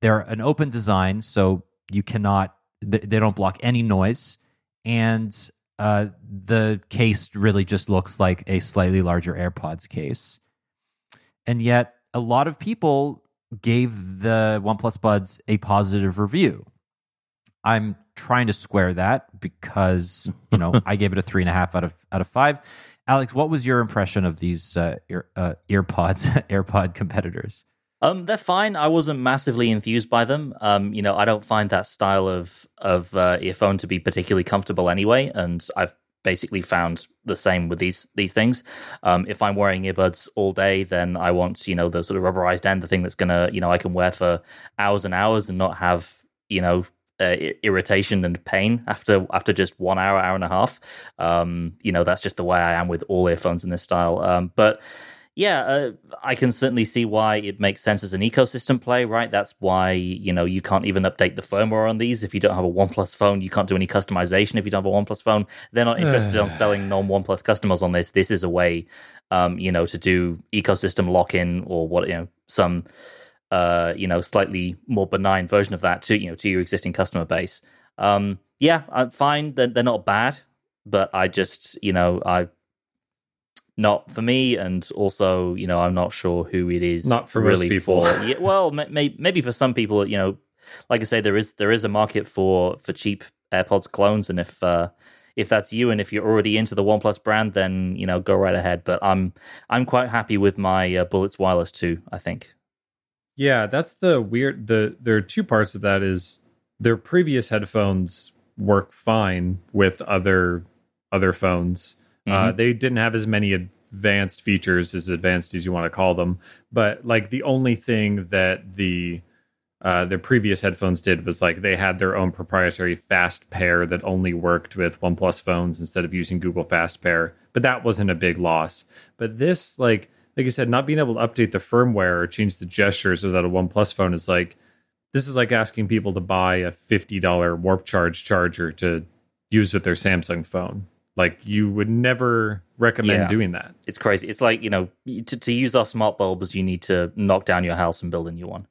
they're an open design, so you cannot, they, they don't block any noise. And uh, the case really just looks like a slightly larger AirPods case. And yet, a lot of people gave the OnePlus Buds a positive review. I'm trying to square that because, you know, I gave it a three and a half out of out of five. Alex, what was your impression of these uh, ear, uh, EarPods, AirPod competitors? Um, they're fine. I wasn't massively enthused by them. Um, you know, I don't find that style of of uh, earphone to be particularly comfortable anyway, and I've basically found the same with these these things. Um, if I'm wearing earbuds all day, then I want, you know, the sort of rubberized end, the thing that's gonna, you know, I can wear for hours and hours and not have, you know, uh, irritation and pain after after just one hour, hour and a half. Um, you know, that's just the way I am with all earphones in this style. Um, but yeah, uh, I can certainly see why it makes sense as an ecosystem play, right? That's why, you know, you can't even update the firmware on these. If you don't have a OnePlus phone, you can't do any customization if you don't have a OnePlus phone. They're not interested in selling non-OnePlus customers on this. This is a way, um, you know, to do ecosystem lock-in or what, you know, some, uh, you know, slightly more benign version of that to, you know, to your existing customer base. Um, yeah, I'm fine. They're, they're not bad, but I just, you know, I... Not for me, and also, you know, I'm not sure who it is. Not for really most people. For, yeah, well, may, maybe for some people, you know, like I say, there is there is a market for for cheap AirPods clones, and if uh, if that's you, and if you're already into the OnePlus brand, then, you know, go right ahead. But I'm I'm quite happy with my uh, Bullets Wireless two, I think. Yeah, that's the weird. The there are two parts of that. Is their previous headphones work fine with other other phones. Mm-hmm. Uh, they didn't have as many advanced features, as advanced as you want to call them. But like the only thing that the uh, their previous headphones did was like they had their own proprietary fast pair that only worked with OnePlus phones instead of using Google Fast Pair. But that wasn't a big loss. But this, like like I said, not being able to update the firmware or change the gestures without a OnePlus phone is like, this is like asking people to buy a fifty dollars Warp Charge charger to use with their Samsung phone. Like, you would never recommend yeah. doing that. It's crazy. It's like, you know, to, to use our smart bulbs, you need to knock down your house and build a new one.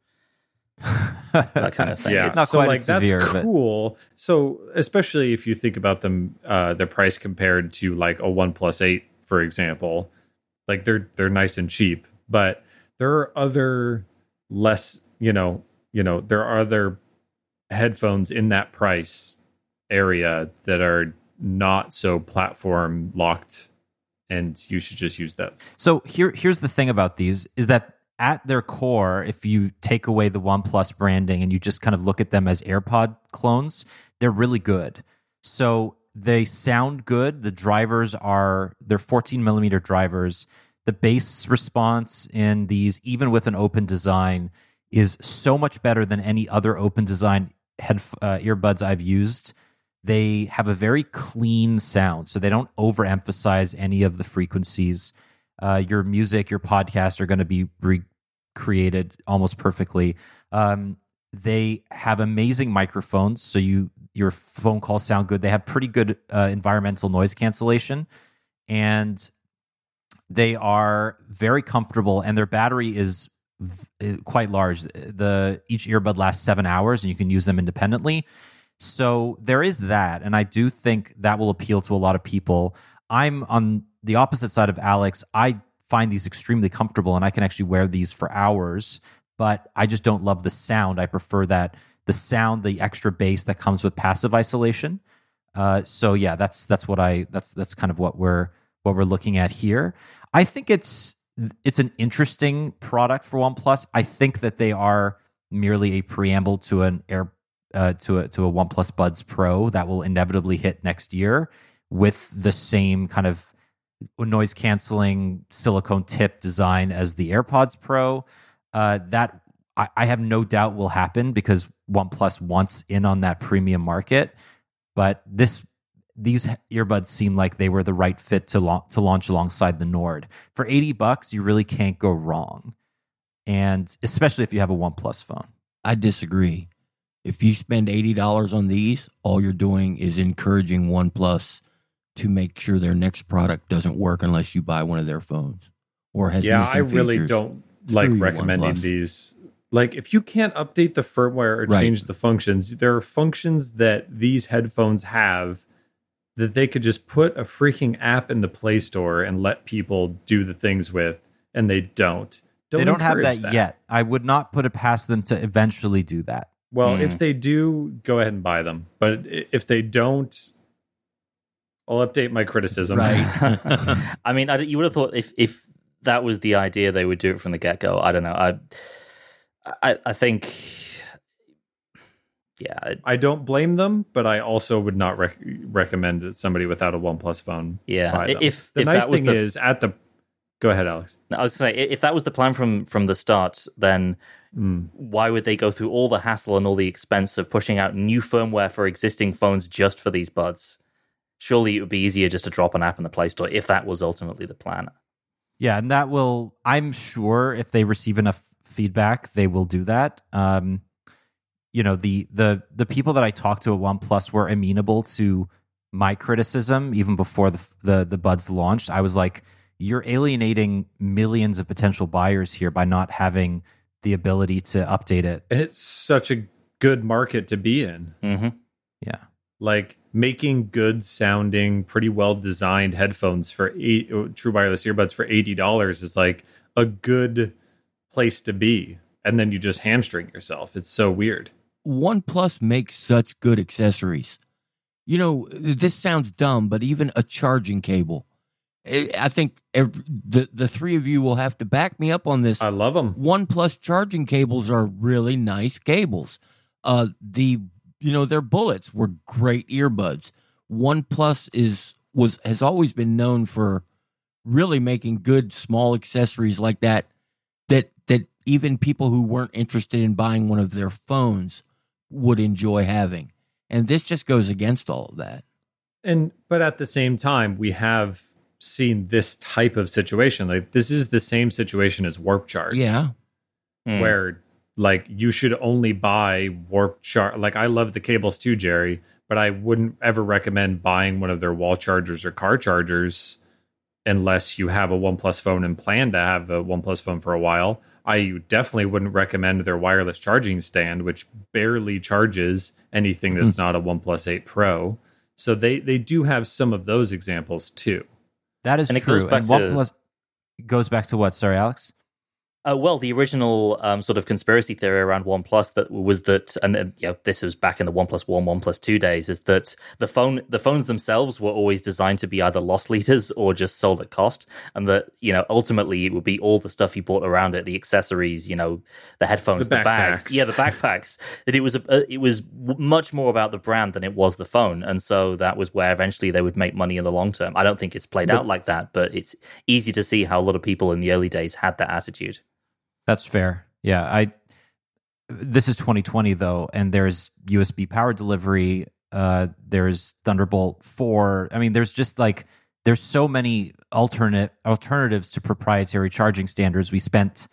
That kind of thing. Yeah, it's not so quite like as severe, that's but... cool. So especially if you think about them, uh, their price compared to like a OnePlus eight, for example, like they're they're nice and cheap. But there are other less, you know, you know, there are other headphones in that price area that are not so platform locked, and you should just use that. So here, here's the thing about these is that at their core, if you take away the OnePlus branding and you just kind of look at them as AirPod clones, they're really good. So they sound good. The drivers are, they're fourteen millimeter drivers. The bass response in these, even with an open design, is so much better than any other open design head uh, earbuds I've used. They have a very clean sound, so they don't overemphasize any of the frequencies. Uh, your music, your podcasts are going to be recreated almost perfectly. Um, they have amazing microphones, so you your phone calls sound good. They have pretty good uh, environmental noise cancellation, and they are very comfortable. And their battery is v- quite large. The each earbud lasts seven hours, and you can use them independently. So there is that, and I do think that will appeal to a lot of people. I'm on the opposite side of Alex. I find these extremely comfortable, and I can actually wear these for hours, but I just don't love the sound. I prefer that the sound, the extra bass that comes with passive isolation. Uh, so yeah, that's that's what I that's that's kind of what we're what we're looking at here. I think it's it's an interesting product for OnePlus. I think that they are merely a preamble to an Air. Uh, to a to a OnePlus Buds Pro that will inevitably hit next year with the same kind of noise canceling silicone tip design as the AirPods Pro. Uh, that I, I have no doubt will happen because OnePlus wants in on that premium market. But this these earbuds seem like they were the right fit to la- to launch alongside the Nord. For eighty bucks, you really can't go wrong, and especially if you have a OnePlus phone. I disagree. If you spend eighty dollars on these, all you're doing is encouraging OnePlus to make sure their next product doesn't work unless you buy one of their phones or has yeah, missing I really features. don't Screw like you, recommending OnePlus. these Like, if you can't update the firmware or Right. change the functions, there are functions that these headphones have that they could just put a freaking app in the Play Store and let people do the things with, and they don't. don't they don't have encourage that, yet. I would not put it past them to eventually do that. Well, Mm. if they do, go ahead and buy them. But i- if they don't, I'll update my criticism. Right. I mean, I, you would have thought if if that was the idea, they would do it from the get go. I don't know. I, I, I think, yeah, I- I don't blame them, but I also would not rec- recommend that somebody without a OnePlus phone yeah. buy them. If the if nice that was thing the, is, at the... Go ahead, Alex. I was going to say, if that was the plan from from the start, then Mm. why would they go through all the hassle and all the expense of pushing out new firmware for existing phones just for these buds? Surely it would be easier just to drop an app in the Play Store if that was ultimately the plan. Yeah, and that will, I'm sure if they receive enough feedback, they will do that. Um, you know, the the the people that I talked to at OnePlus were amenable to my criticism even before the the, the buds launched. I was like, you're alienating millions of potential buyers here by not having the ability to update it. And it's such a good market to be in. Mm-hmm. Yeah. Like, making good sounding, pretty well designed headphones for eight, true wireless earbuds for eighty dollars is like a good place to be. And then you just hamstring yourself. It's so weird. OnePlus makes such good accessories. You know, this sounds dumb, but even a charging cable. I I think every, the the three of you will have to back me up on this. I love them. OnePlus charging cables are really nice cables. Uh, the you know their bullets were great earbuds. OnePlus is was has always been known for really making good small accessories like that. That that even people who weren't interested in buying one of their phones would enjoy having. And this just goes against all of that. And but at the same time, we have seen this type of situation. Like, this is the same situation as Warp Charge. Yeah. Mm. Where, like, you should only buy Warp Charge. Like, I love the cables too, Jerry, but I wouldn't ever recommend buying one of their wall chargers or car chargers unless you have a OnePlus phone and plan to have a OnePlus phone for a while. I definitely wouldn't recommend their wireless charging stand, which barely charges anything that's not a OnePlus eight Pro. So they, they do have some of those examples too. That is And it true. goes back And to- OnePlus goes back to what? Sorry, Alex? Uh, well, the original um, sort of conspiracy theory around OnePlus that was that, and uh, you know, this was back in the OnePlus One, OnePlus Two days, is that the phone, the phones themselves were always designed to be either loss leaders or just sold at cost, and that, you know, ultimately it would be all the stuff you bought around it, the accessories, you know, the headphones, The the, bags, backpacks. yeah, the backpacks. That it was a, uh, it was w- much more about the brand than it was the phone, and so that was where eventually they would make money in the long term. I don't think it's played But- out like that, but it's easy to see how a lot of people in the early days had that attitude. That's fair. Yeah, I. This is twenty twenty though, and there's U S B power delivery. Uh, there's Thunderbolt four. I mean, there's just like there's so many alternate alternatives to proprietary charging standards. We spent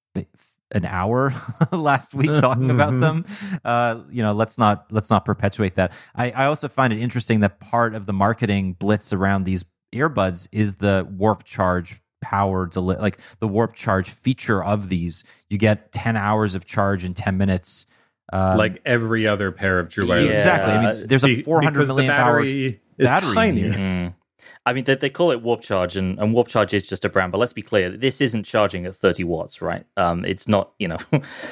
an hour last week talking about them. Uh, you know, let's not let's not perpetuate that. I, I also find it interesting that part of the marketing blitz around these earbuds is the Warp Charge power deli- like the Warp Charge feature of these. You get ten hours of charge in ten minutes. Um, Like every other pair of true yeah, wireless. exactly. I Yeah. mean, there's a Be- four hundred because the million hour battery is battery in tiny. here. Mm. I mean, they, they call it Warp Charge, and, and Warp Charge is just a brand. But let's be clear, this isn't charging at thirty watts, right? Um, it's not, you know,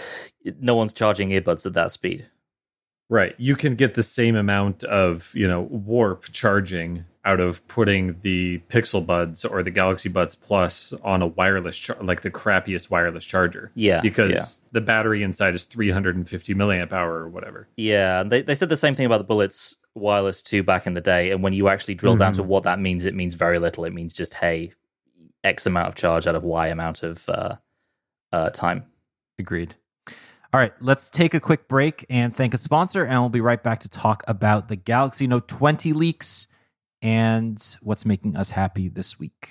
no one's charging earbuds at that speed. Right. You can get the same amount of, you know, warp charging out of putting the Pixel Buds or the Galaxy Buds Plus on a wireless, char- like the crappiest wireless charger. Yeah, Because yeah. the battery inside is three hundred fifty milliamp hour or whatever. Yeah, and they, they said the same thing about the Bullets Wireless two back in the day. And when you actually drill down to what that means, it means very little. It means just, hey, X amount of charge out of Y amount of uh, uh, time. Agreed. All right, let's take a quick break and thank a sponsor, and we'll be right back to talk about the Galaxy Note twenty leaks and what's making us happy this week.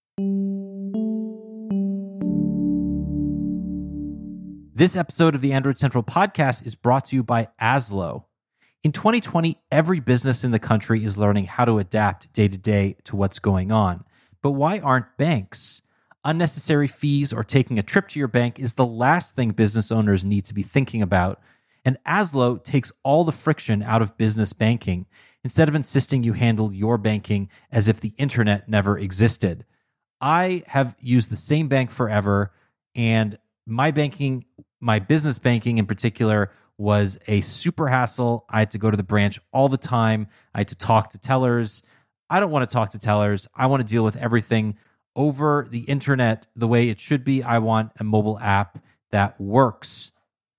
This episode of the Android Central podcast is brought to you by Aslo. In twenty twenty, every business in the country is learning how to adapt day to day to what's going on. But why aren't banks? Unnecessary fees or taking a trip to your bank is the last thing business owners need to be thinking about. And Azlo takes all the friction out of business banking instead of insisting you handle your banking as if the internet never existed. I have used the same bank forever, and my banking, my business banking in particular, was a super hassle. I had to go to the branch all the time. I had to talk to tellers. I don't want to talk to tellers. I want to deal with everything over the internet the way it should be. I want a mobile app that works.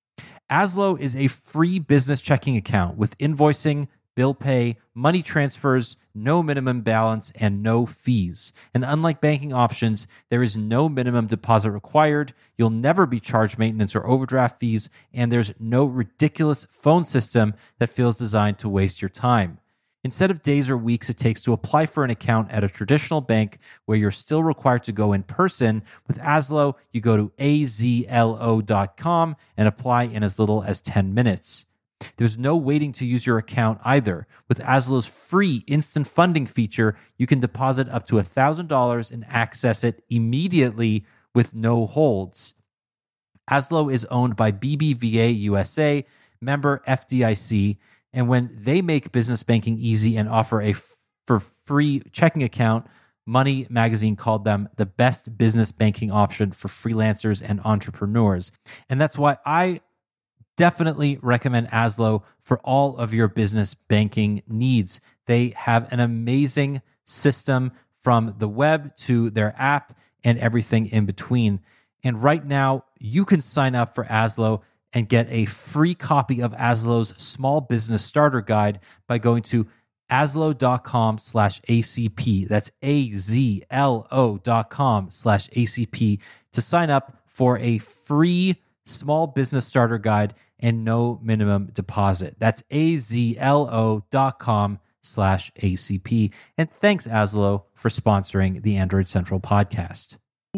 Azlo is a free business checking account with invoicing, bill pay, money transfers, no minimum balance, and no fees. And unlike banking options, there is no minimum deposit required. You'll never be charged maintenance or overdraft fees, and there's no ridiculous phone system that feels designed to waste your time. Instead of days or weeks it takes to apply for an account at a traditional bank where you're still required to go in person, with Azlo, you go to A Z L O dot com and apply in as little as ten minutes. There's no waiting to use your account either. With Azlo's free instant funding feature, you can deposit up to one thousand dollars and access it immediately with no holds. Azlo is owned by B B V A U S A, member F D I C, and when they make business banking easy and offer a f- for free checking account, Money Magazine called them the best business banking option for freelancers and entrepreneurs. And that's why I definitely recommend Azlo for all of your business banking needs. They have an amazing system from the web to their app and everything in between. And right now, you can sign up for Azlo and get a free copy of Azlo's Small Business Starter Guide by going to azlo.com slash ACP. That's A-Z-L-O dot com slash ACP to sign up for a free Small Business Starter Guide and no minimum deposit. That's A-Z-L-O dot com slash ACP. And thanks, Azlo, for sponsoring the Android Central podcast.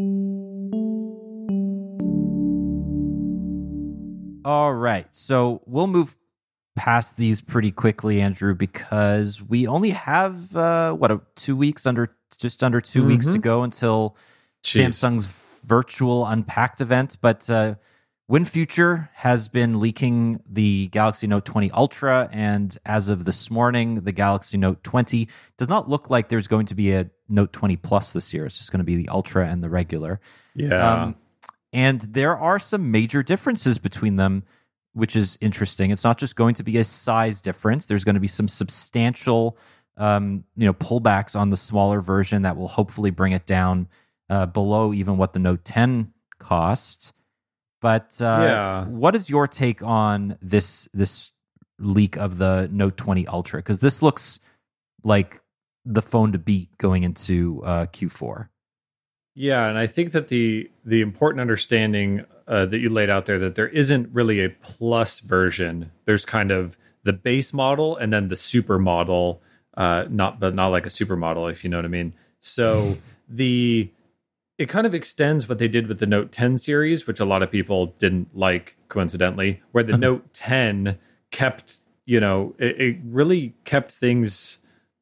All right, so we'll move past these pretty quickly, Andrew, because we only have uh, what a, two weeks under, just under two mm-hmm. weeks to go until Jeez. Samsung's virtual Unpacked event. But uh, WinFuture has been leaking the Galaxy Note twenty Ultra, and as of this morning, the Galaxy Note twenty does not look like there's going to be a Note twenty Plus this year. It's just going to be the Ultra and the regular. Yeah. Um, And there are some major differences between them, which is interesting. It's not just going to be a size difference. There's going to be some substantial, um, you know, pullbacks on the smaller version that will hopefully bring it down uh, below even what the Note ten cost. But uh, yeah. what is your take on this this leak of the Note twenty Ultra? Because this looks like the phone to beat going into uh, Q four. Yeah, and I think that the the important understanding uh, that you laid out there, that there isn't really a plus version. There's kind of the base model and then the super model, uh, not but not like a super model, if you know what I mean. So the it kind of extends what they did with the Note ten series, which a lot of people didn't like, coincidentally, where the Note ten kept, you know, it, it really kept things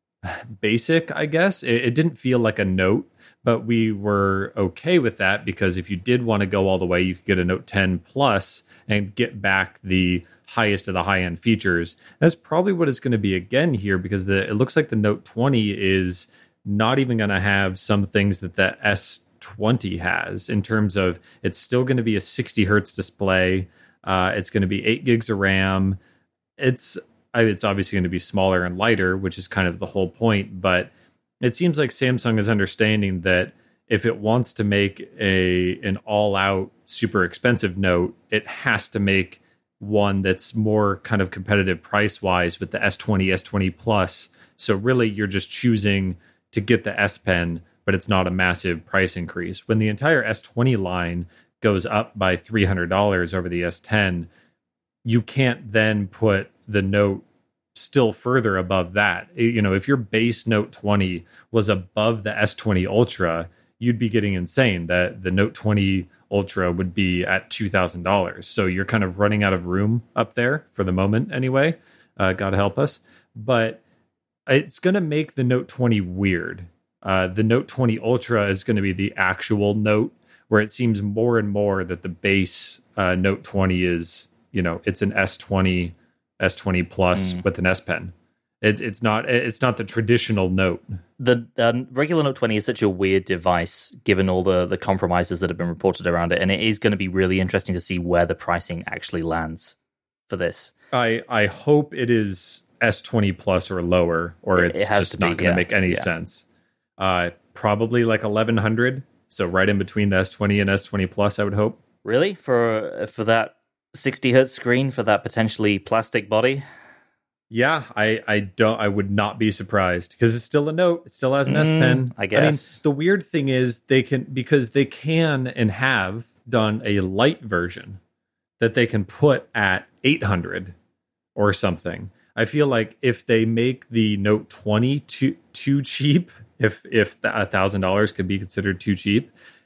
basic, I guess. It, it didn't feel like a Note. But we were okay with that because if you did want to go all the way, you could get a Note ten Plus and get back the highest of the high-end features. That's probably what it's going to be again here, because the it looks like the Note twenty is not even going to have some things that the S twenty has, in terms of it's still going to be a sixty hertz display. Uh, it's going to be eight gigs of RAM. It's it's obviously going to be smaller and lighter, which is kind of the whole point, but it seems like Samsung is understanding that if it wants to make a an all-out super expensive Note, it has to make one that's more kind of competitive price-wise with the S twenty, S twenty Plus. So really, you're just choosing to get the S Pen, but it's not a massive price increase. When the entire S twenty line goes up by three hundred dollars over the S ten, you can't then put the Note still further above that. You know, if your base Note twenty was above the S twenty Ultra, you'd be getting insane. That the Note twenty Ultra would be at two thousand dollars. So you're kind of running out of room up there for the moment anyway. Uh, God help us. But it's going to make the Note twenty weird, Uh, the Note twenty Ultra is going to be the actual Note, where it seems more and more that the base uh, Note twenty is, you know, it's an S twenty, S twenty Plus mm. with an S Pen. It's it's not it's not the traditional Note. The um, regular Note twenty is such a weird device, given all the the compromises that have been reported around it, and it is going to be really interesting to see where the pricing actually lands for this. I I hope it is S twenty Plus or lower, or it's it just not going to yeah. make any yeah. sense. Uh, probably like eleven hundred, so right in between the S twenty and S twenty Plus, I would hope. Really, for for that sixty hertz screen, for that potentially plastic body? Yeah, I, I don't I would not be surprised, because it's still a Note. It still has an mm, S Pen. I guess. I mean, the weird thing is they can because they can and have done a light version that they can put at eight hundred or something. I feel like if they make the Note twenty too too cheap, if if a thousand dollars could be considered too cheap,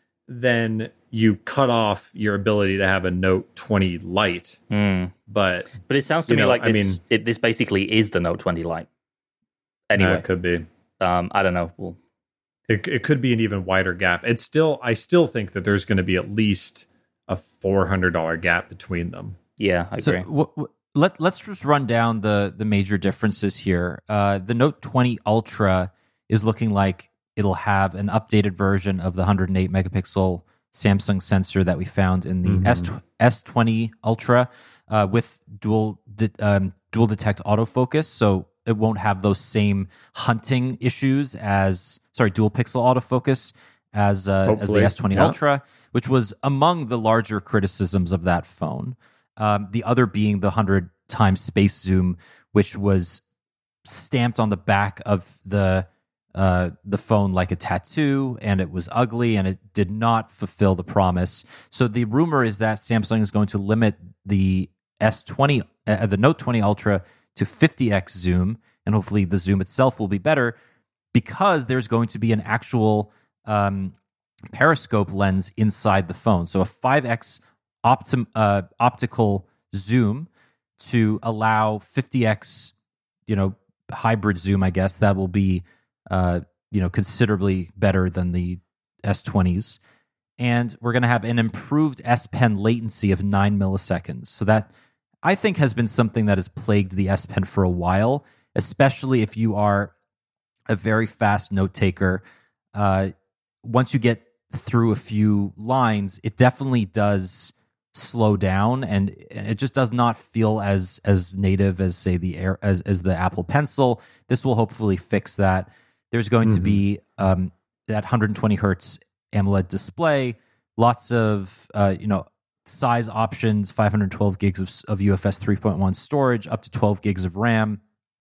then you cut off your ability to have a Note twenty Lite. Mm. But but it sounds to me know, like this, I mean, it, this basically is the Note twenty Lite. Anyway, uh, it could be. Um, I don't know. Well, it it could be an even wider gap. It's still I still think that there's going to be at least a four hundred dollar gap between them. Yeah, I agree. So, w- w- let let's just run down the the major differences here. Uh, the Note twenty Ultra is looking like it'll have an updated version of the one hundred eight megapixel Samsung sensor that we found in the mm-hmm. S twenty Ultra uh, with dual de- um, dual detect autofocus, so it won't have those same hunting issues as sorry dual pixel autofocus as uh, as the S twenty yeah. Ultra, which was among the larger criticisms of that phone. Um, the other being the one hundred times space zoom, which was stamped on the back of the uh, the phone like a tattoo, and it was ugly, and it did not fulfill the promise. So the rumor is that Samsung is going to limit the S twenty, uh, the Note twenty Ultra, to fifty x zoom, and hopefully the zoom itself will be better, because there's going to be an actual um, periscope lens inside the phone. So a five x optim, uh, optical zoom to allow fifty x, you know, hybrid zoom, I guess, that will be, uh, you know, considerably better than the S twenties. And we're going to have an improved S Pen latency of nine milliseconds. So that, I think, has been something that has plagued the S Pen for a while, especially if you are a very fast note taker. Uh, once you get through a few lines, it definitely does slow down, and it just does not feel as as native as, say, the Air, as, as the Apple Pencil. This will hopefully fix that. There's going mm-hmm. to be um, that one hundred twenty hertz AMOLED display, lots of uh, you know size options, five hundred twelve gigs of, of U F S three point one storage, up to twelve gigs of RAM,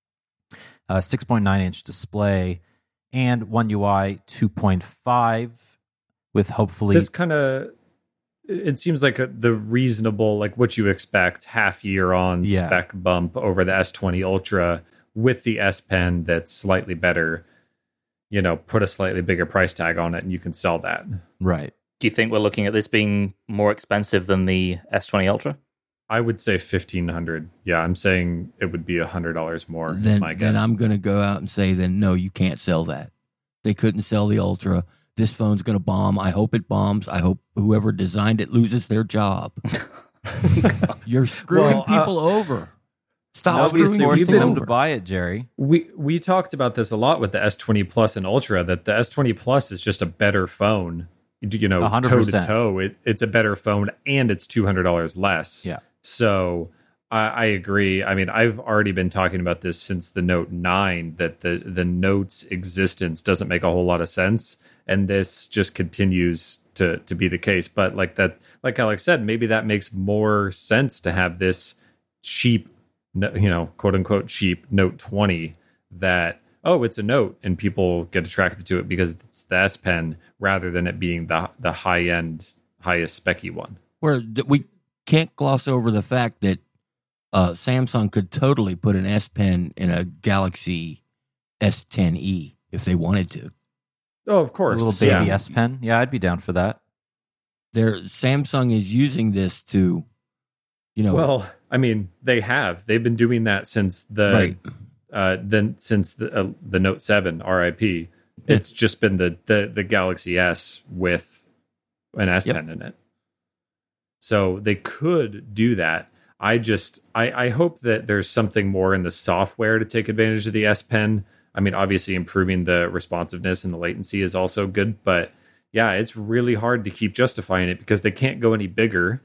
uh, six point nine inch display, and One U I two point five with hopefully this kind of. It seems like a, the reasonable, like what you expect, half year on yeah. spec bump over the S twenty Ultra with the S Pen that's slightly better. You know, put a slightly bigger price tag on it, and you can sell that. Right. Do you think we're looking at this being more expensive than the S twenty Ultra? I would say fifteen hundred. Yeah, I'm saying it would be a hundred dollars more. Then, my guess. then I'm going to go out and say, then no, you can't sell that. They couldn't sell the Ultra. This phone's going to bomb. I hope it bombs. I hope whoever designed it loses their job. You're screwing well, uh, people over. Stop screwing forcing people them over. to buy it, Jerry. We we talked about this a lot with the S twenty Plus and Ultra, that the S twenty Plus is just a better phone. You know, toe to toe, it, it's a better phone, and it's two hundred dollars less. Yeah. So I, I agree. I mean, I've already been talking about this since the Note nine, that the the Note's existence doesn't make a whole lot of sense. And this just continues to to be the case. But like that, like Alex said, maybe that makes more sense to have this cheap, you know, quote unquote cheap Note twenty that, oh, it's a Note, and people get attracted to it because it's the S Pen rather than it being the the high end, highest specky one. Where we can't gloss over the fact that uh, Samsung could totally put an S Pen in a Galaxy S ten e if they wanted to. Oh, of course. A little baby yeah. S Pen. Yeah, I'd be down for that. There, Samsung is using this to, you know. Well, I mean, they have. They've been doing that since the, right. uh, then since the uh, the Note seven, R I P. it's just been the, the the Galaxy S with an S Pen yep. in it. So they could do that. I just I, I hope that there's something more in the software to take advantage of the S Pen. I mean, obviously improving the responsiveness and the latency is also good, but yeah, it's really hard to keep justifying it because they can't go any bigger,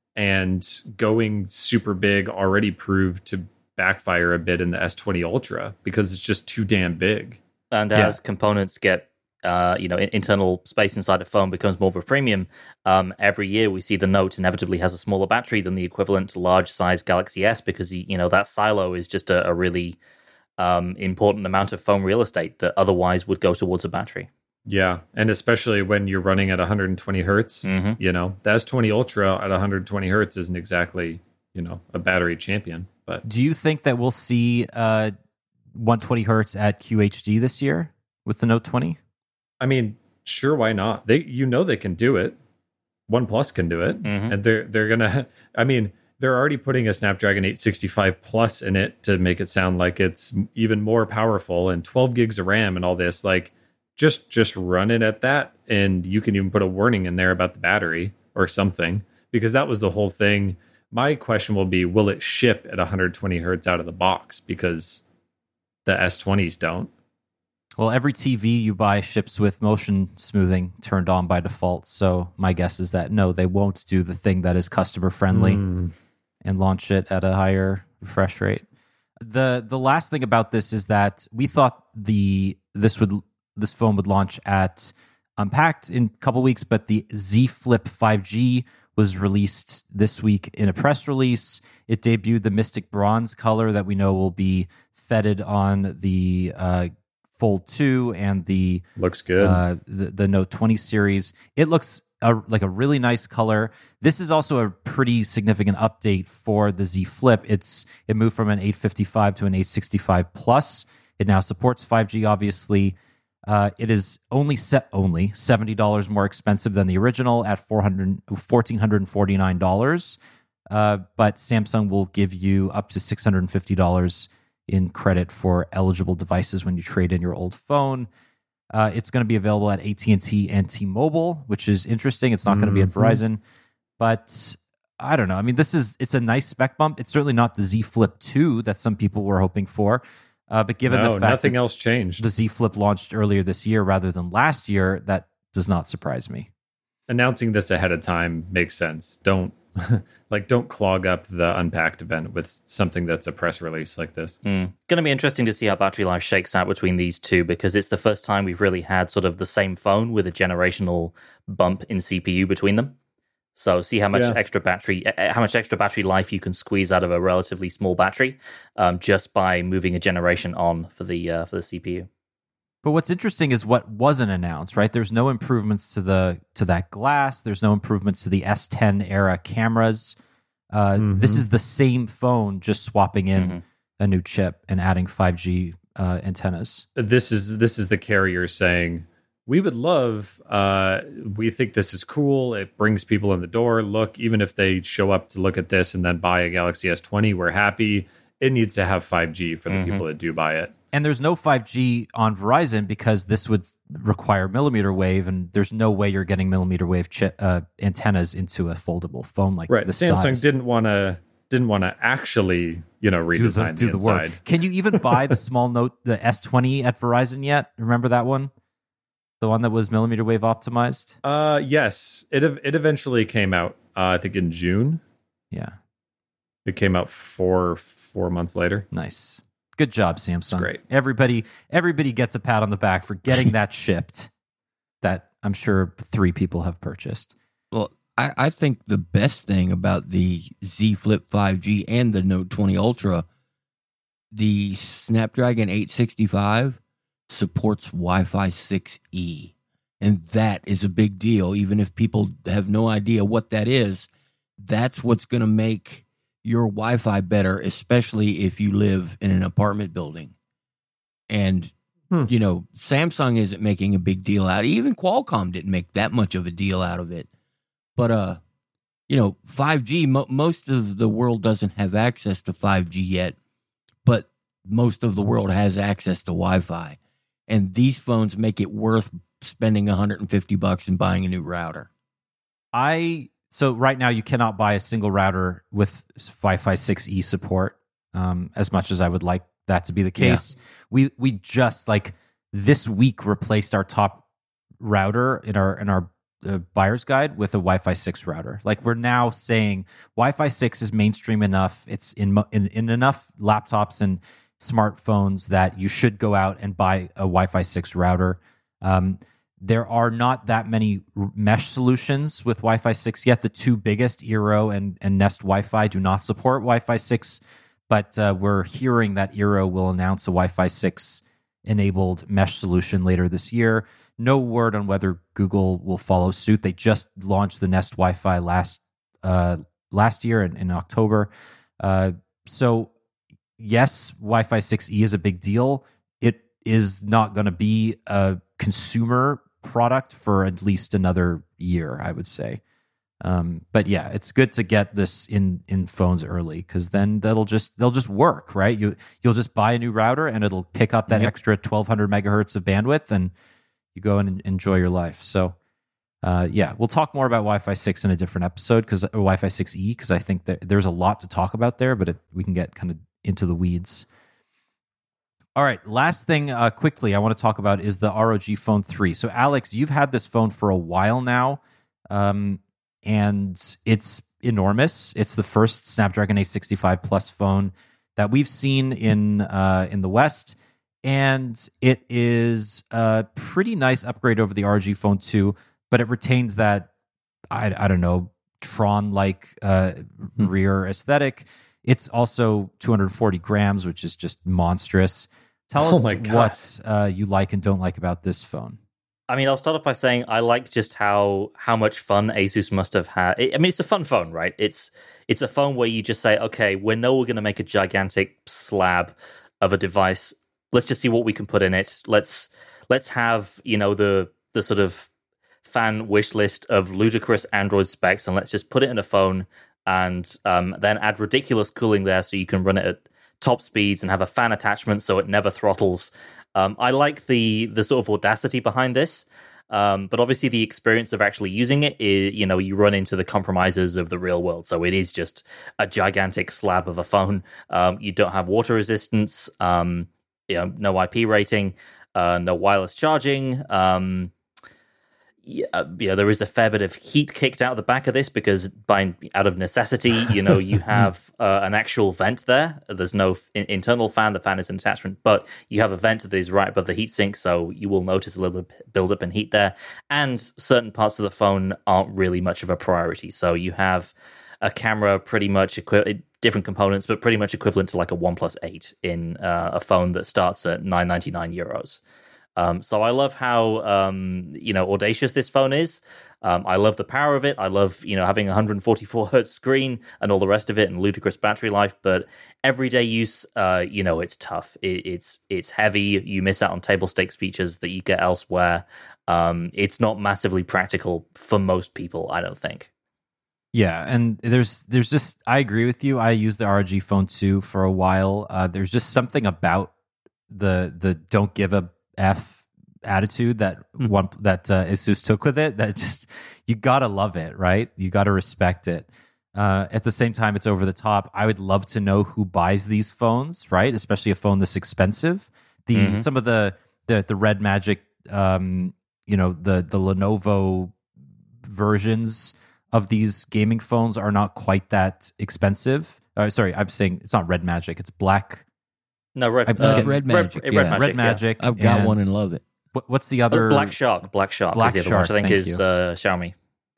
and going super big already proved to backfire a bit in the S twenty Ultra because it's just too damn big. And yeah. as components get, uh, you know, internal space inside a phone becomes more of a premium, um, every year we see the Note inevitably has a smaller battery than the equivalent large size Galaxy S because, you know, that silo is just a, a really um, important amount of phone real estate that otherwise would go towards a battery. Yeah, and especially when you're running at one hundred twenty hertz, mm-hmm. you know, the S twenty Ultra at one hundred twenty hertz isn't exactly, you know, a battery champion. But do you think that we'll see uh, one hundred twenty hertz at Q H D this year with the Note twenty? I mean, sure, why not? They, you know, they can do it. OnePlus can do it, mm-hmm. and they're they're gonna. I mean, they're already putting a Snapdragon eight sixty-five Plus in it to make it sound like it's even more powerful and twelve gigs of RAM and all this. Like, just just run it at that, and you can even put a warning in there about the battery or something, because that was the whole thing. My question will be, will it ship at one hundred twenty hertz out of the box? Because the S twenties don't. Well, every T V you buy ships with motion smoothing turned on by default. So my guess is that no, they won't do the thing that is customer friendly mm. and launch it at a higher refresh rate. The the last thing about this is that we thought the this would this phone would launch at Unpacked in a couple weeks, but the Z Flip five G was released this week in a press release. It debuted the Mystic Bronze color that we know will be feted on the uh, Fold two and the looks good uh, the, the Note twenty series. It looks a, like a really nice color. This is also a pretty significant update for the Z Flip. It's it moved from an eight fifty-five to an eight sixty-five Plus. It now supports five G, obviously. Uh, it is only set only seventy dollars more expensive than the original at four hundred one thousand four hundred forty-nine dollars. Uh, but Samsung will give you up to six hundred fifty dollars in credit for eligible devices when you trade in your old phone. Uh, it's going to be available at A T and T and T-Mobile, which is interesting. It's not mm-hmm. going to be at Verizon, but I don't know. I mean, this is it's a nice spec bump. It's certainly not the Z Flip two that some people were hoping for. Uh, but given no, the fact nothing that else changed, the Z Flip launched earlier this year rather than last year, that does not surprise me. Announcing this ahead of time makes sense. Don't like don't clog up the Unpacked event with something that's a press release like this. Mm. Going to be interesting to see how battery life shakes out between these two, because it's the first time we've really had sort of the same phone with a generational bump in C P U between them. So see how much yeah. extra battery, how much extra battery life you can squeeze out of a relatively small battery, um, just by moving a generation on for the uh, for the C P U. But what's interesting is what wasn't announced, right? There's no improvements to the to that glass. There's no improvements to the S ten era cameras. Uh, mm-hmm. This is the same phone, just swapping in mm-hmm. a new chip and adding five G uh, antennas. This is this is the carrier saying, we would love, uh, we think this is cool. It brings people in the door. Look, even if they show up to look at this and then buy a Galaxy S twenty, we're happy. It needs to have five G for the mm-hmm. people that do buy it. And there's no five G on Verizon because this would require millimeter wave, and there's no way you're getting millimeter wave chi- uh, antennas into a foldable phone like right. this. Samsung size. didn't want to didn't want to actually, you know, redesign do the, do the, the inside. work. Can you even buy the small Note, the S twenty at Verizon yet? Remember that one? The one that was millimeter wave optimized? Uh, yes. It it eventually came out, uh, I think in June. Yeah. It came out four four months later. Nice. Good job, Samsung. Great. Everybody everybody gets a pat on the back for getting that shipped that I'm sure three people have purchased. Well, I, I think the best thing about the Z Flip five G and the Note twenty Ultra, the Snapdragon eight sixty-five supports Wi-Fi six E. And that is a big deal. Even if people have no idea what that is, that's what's going to make your Wi-Fi better, especially if you live in an apartment building. And, hmm. you know, Samsung isn't making a big deal out of it. Even Qualcomm didn't make that much of a deal out of it. But, uh, you know, five G, mo- most of the world doesn't have access to five G yet, but most of the world has access to Wi-Fi. and these phones make it worth spending one hundred fifty bucks and buying a new router. I so right now you cannot buy a single router with Wi-Fi six E support. Um, as much as I would like that to be the case, yeah. we we just like this week replaced our top router in our in our uh, buyer's guide with a Wi-Fi six router. Like we're now saying Wi-Fi six is mainstream enough. It's in in, in enough laptops and smartphones that you should go out and buy a Wi-Fi six router. Um, there are not that many mesh solutions with Wi-Fi six yet. The two biggest, Eero and, and Nest Wi-Fi, do not support Wi-Fi six, but uh, we're hearing that Eero will announce a Wi-Fi six enabled mesh solution later this year. No word on whether Google will follow suit. They just launched the Nest Wi-Fi last uh, last year in, in October. Uh, so yes, Wi-Fi six E is a big deal. It is not going to be a consumer product for at least another year, I would say. Um, but yeah, it's good to get this in in phones early because then that'll just they'll just work, right? You you'll just buy a new router and it'll pick up that yep. extra twelve hundred megahertz of bandwidth, and you go and enjoy your life. So uh, yeah, we'll talk more about Wi-Fi six in a different episode because or Wi-Fi six E because I think that there's a lot to talk about there, but it, we can get kind of into the weeds. All right, last thing uh, quickly I want to talk about is the R O G Phone three. So Alex, you've had this phone for a while now, um, and it's enormous. It's the first Snapdragon eight sixty-five Plus phone that we've seen in uh, in the West, and it is a pretty nice upgrade over the R O G Phone two, but it retains that, I, I don't know, Tron-like uh, mm-hmm. rear aesthetic. It's also two hundred forty grams, which is just monstrous. Tell oh us my God. what uh, you like and don't like about this phone. I mean, I'll start off by saying I like just how how much fun Asus must have had. I mean, it's a fun phone, right? It's it's a phone where you just say, okay, we know we're going to make a gigantic slab of a device. Let's just see what we can put in it. Let's let's have, you know, the the sort of fan wish list of ludicrous Android specs, and let's just put it in a phone and um, then add ridiculous cooling there so you can run it at top speeds and have a fan attachment so it never throttles. Um, I like the the sort of audacity behind this, um, but obviously the experience of actually using it is, you know, you run into the compromises of the real world. So it is just a gigantic slab of a phone. Um, you don't have water resistance, um, you know, no I P rating, uh, no wireless charging. Um, Yeah, you know, there is a fair bit of heat kicked out of the back of this because, by out of necessity, you know, you have uh, an actual vent there. There's no f- internal fan; the fan is an attachment, but you have a vent that is right above the heatsink, so you will notice a little bit build-up in heat there. And certain parts of the phone aren't really much of a priority. So you have a camera pretty much equi- different components, but pretty much equivalent to like a OnePlus eight in uh, a phone that starts at nine ninety-nine euros. Um, so I love how, um, you know, audacious this phone is. Um, I love the power of it. I love, you know, having a one hundred forty-four hertz screen and all the rest of it and ludicrous battery life. But everyday use, uh, you know, it's tough. It, it's it's heavy. You miss out on table stakes features that you get elsewhere. Um, it's not massively practical for most people, I don't think. Yeah, and there's there's just, I agree with you. I used the R O G Phone two for a while. Uh, there's just something about the the don't give a F attitude that one that uh, Asus took with it that just, you gotta love it, right? You gotta respect it. Uh, at the same time, it's over the top. I would love to know who buys these phones, right? Especially a phone this expensive. The mm-hmm. some of the the the Red Magic, um, you know, the the Lenovo versions of these gaming phones are not quite that expensive. Uh, sorry, I'm saying it's not Red Magic. It's Black. No, red, uh, red magic. Red, yeah. red magic. Red Magic. Yeah. I've got and one and love it. What, what's the other? Oh, Black Shark. Black Shark. Black is the other Shark, one, which I think thank is you. uh, Xiaomi.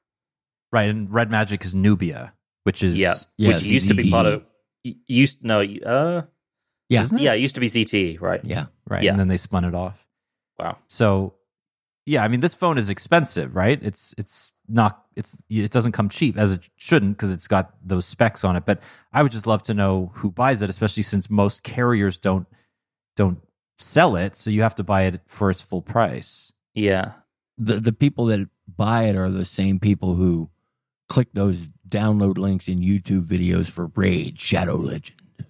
Right, and Red Magic is Nubia, which is Yeah, Yeah, which used to be part of. Used no, uh, Yeah. Isn't it? yeah, it used to be Z T E, right? Yeah. right, yeah. and then they spun it off. Wow. So, yeah, I mean, this phone is expensive, right? It's it's not it's it doesn't come cheap, as it shouldn't, because it's got those specs on it. But I would just love to know who buys it, especially since most carriers don't don't sell it, so you have to buy it for its full price. Yeah. The the people that buy it are the same people who click those download links in YouTube videos for Raid Shadow Legend.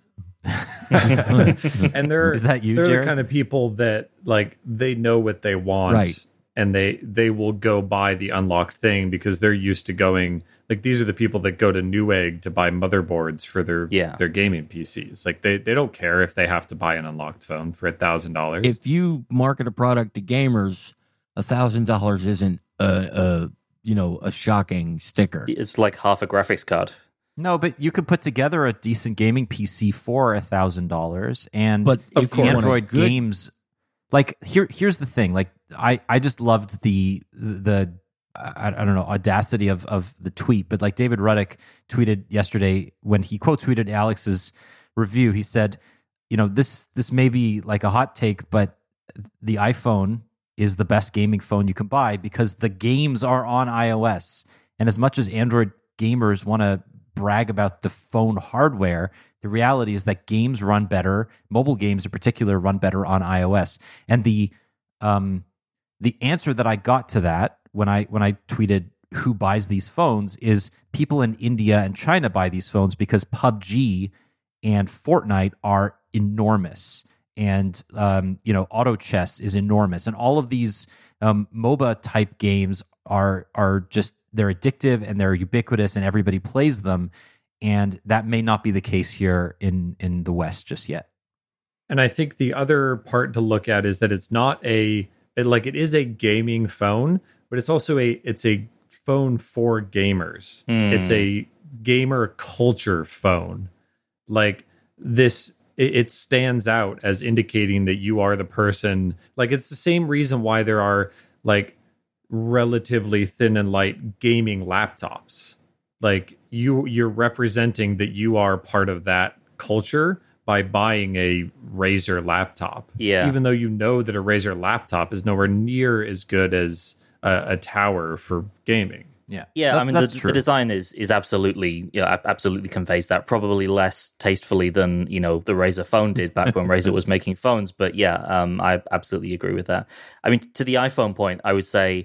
And they're Is that you, they're Jared? the kind of people that like they know what they want, Right. and they they will go buy the unlocked thing because they're used to going. Like these are the people that go to Newegg to buy motherboards for their Yeah. their gaming P Cs. Like they, they don't care if they have to buy an unlocked phone for a thousand dollars. If you market a product to gamers, a thousand dollars isn't a, a you know a shocking sticker. It's like half a graphics card. No, but you could put together a decent gaming P C for a thousand dollars, and But Of if you want a Android good- games. Like here, here's the thing. Like I, I just loved the the I, I don't know audacity of of the tweet. But like David Ruddick tweeted yesterday when he quote tweeted Alex's review. He said, you know, this this may be like a hot take, but the iPhone is the best gaming phone you can buy because the games are on iOS. And as much as Android gamers want to brag about the phone hardware, the reality is that games run better, mobile games in particular run better on iOS. And the um the answer that I got to that when I when I tweeted who buys these phones is people in India and China buy these phones because P U B G and Fortnite are enormous. And um, you know, auto chess is enormous, and all of these um, MOBA type games are are just they're addictive and they're ubiquitous, and everybody plays them. And that may not be the case here in in the West just yet. And I think the other part to look at is that it's not a it, like it is a gaming phone, but it's also a it's a phone for gamers. Hmm. It's a gamer culture phone. Like this it, it stands out as indicating that you are the person. Like it's the same reason why there are like relatively thin and light gaming laptops. Like you you're representing that you are part of that culture by buying a Razer laptop. Yeah. Even though you know that a Razer laptop is nowhere near as good as a, a tower for gaming. Yeah, Yeah, That- I mean the, that's the true. design is is absolutely you know, ab- absolutely conveys that. Probably less tastefully than you know the Razer phone did back when Razer was making phones. But yeah, um, I absolutely agree with that. I mean, to the iPhone point, I would say.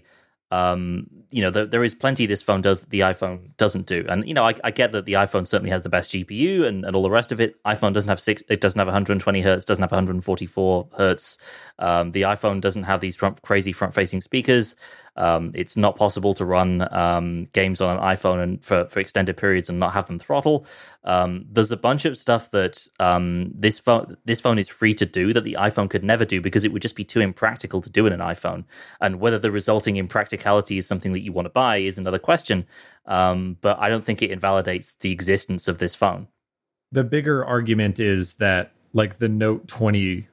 Um, you know, there, there is plenty this phone does that the iPhone doesn't do, and you know, I, I get that the iPhone certainly has the best G P U and, and all the rest of it. iPhone doesn't have six, it doesn't have one hundred twenty hertz, doesn't have one hundred forty-four hertz. Um, the iPhone doesn't have these front, crazy front-facing speakers. Um, it's not possible to run um, games on an iPhone and for, for extended periods and not have them throttle. Um, there's a bunch of stuff that um, this phone this phone is free to do that the iPhone could never do because it would just be too impractical to do in an iPhone. And whether the resulting impracticality is something that you want to buy is another question. Um, but I don't think it invalidates the existence of this phone. The bigger argument is that like the Note twenty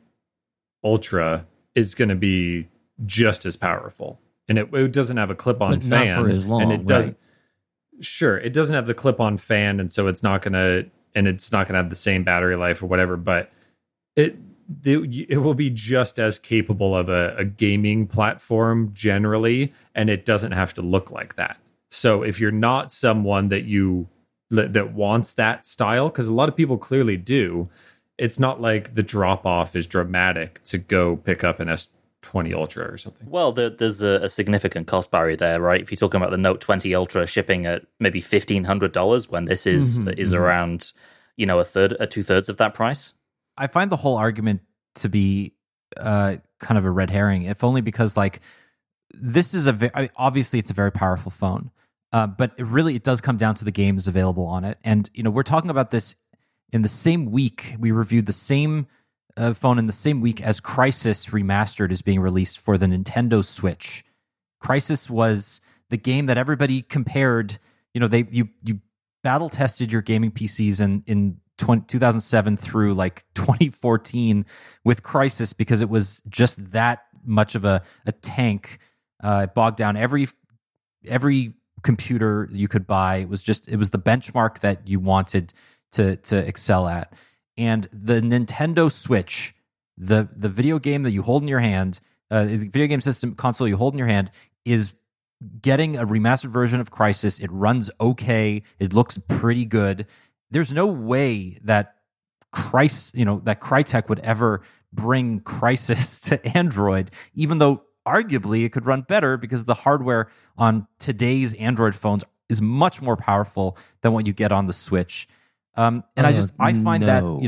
Ultra is going to be just as powerful. And it, it doesn't have a clip-on But not fan. for as long, and it doesn't. right. Sure, it doesn't have the clip-on fan, and so it's not gonna, and it's not gonna have the same battery life or whatever. But it it, it will be just as capable of a, a gaming platform generally, and it doesn't have to look like that. So if you're not someone that you that, that wants that style, because a lot of people clearly do, it's not like the drop off is dramatic to go pick up an S twenty Ultra or something. Well, there, there's a, a significant cost barrier there, right? If you're talking about the Note twenty Ultra shipping at maybe fifteen hundred dollars, when this is Mhm, is mhm. around, you know, a third, a two thirds of that price. I find the whole argument to be uh, kind of a red herring, if only because like this is a ve- I mean, obviously it's a very powerful phone, uh, but it really it does come down to the games available on it. And you know we're talking about this in the same week we reviewed the same uh, phone in the same week as Crysis Remastered is being released for the Nintendo Switch. Crysis was the game that everybody compared. You know they you you battle tested your gaming P Cs in in two thousand seven through like twenty fourteen with Crysis because it was just that much of a, a tank. Uh, it bogged down every every computer you could buy. It was just it was the benchmark that you wanted to to excel at. And the Nintendo Switch, the the video game that you hold in your hand, uh, the video game system console you hold in your hand, is getting a remastered version of Crysis. It runs okay. It looks pretty good. There's no way that Crysis, you know, that Crytek would ever bring Crysis to Android, even though arguably it could run better because the hardware on today's Android phones is much more powerful than what you get on the Switch. Um, and I Uh, just I find that no. you know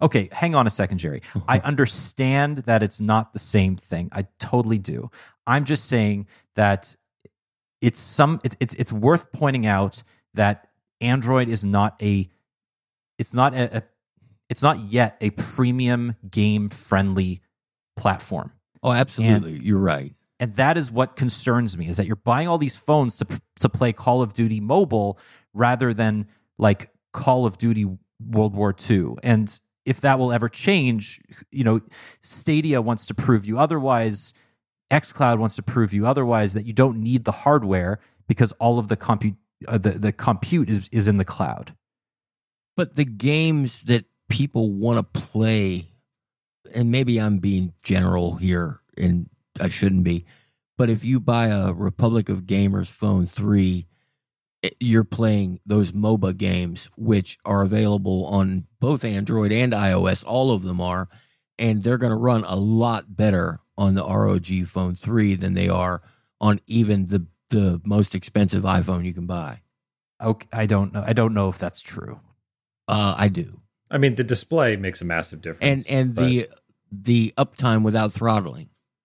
Okay, hang on a second, Jerry. I understand that it's not the same thing. I totally do. I'm just saying that it's some. It's it's, it's worth pointing out that Android is not a. It's not a. a it's not yet a premium game friendly platform. Oh, absolutely. And, You're right. And that is what concerns me, is that you're buying all these phones to to play Call of Duty Mobile rather than like Call of Duty World War Two. And if that will ever change, you know, Stadia wants to prove you otherwise. xCloud wants to prove you otherwise, that you don't need the hardware because all of the compute uh, the, the compute is, is in the cloud. But the games that people want to play, and maybe I'm being general here and I shouldn't be, but if you buy a Republic of Gamers Phone three, you're playing those MOBA games, which are available on both Android and iOS. All of them are, and they're going to run a lot better on the R O G Phone three than they are on even the the most expensive iPhone you can buy. Okay, I don't know. I don't know if that's true. Uh, I do. I mean, the display makes a massive difference. And and but- the the uptime without throttling.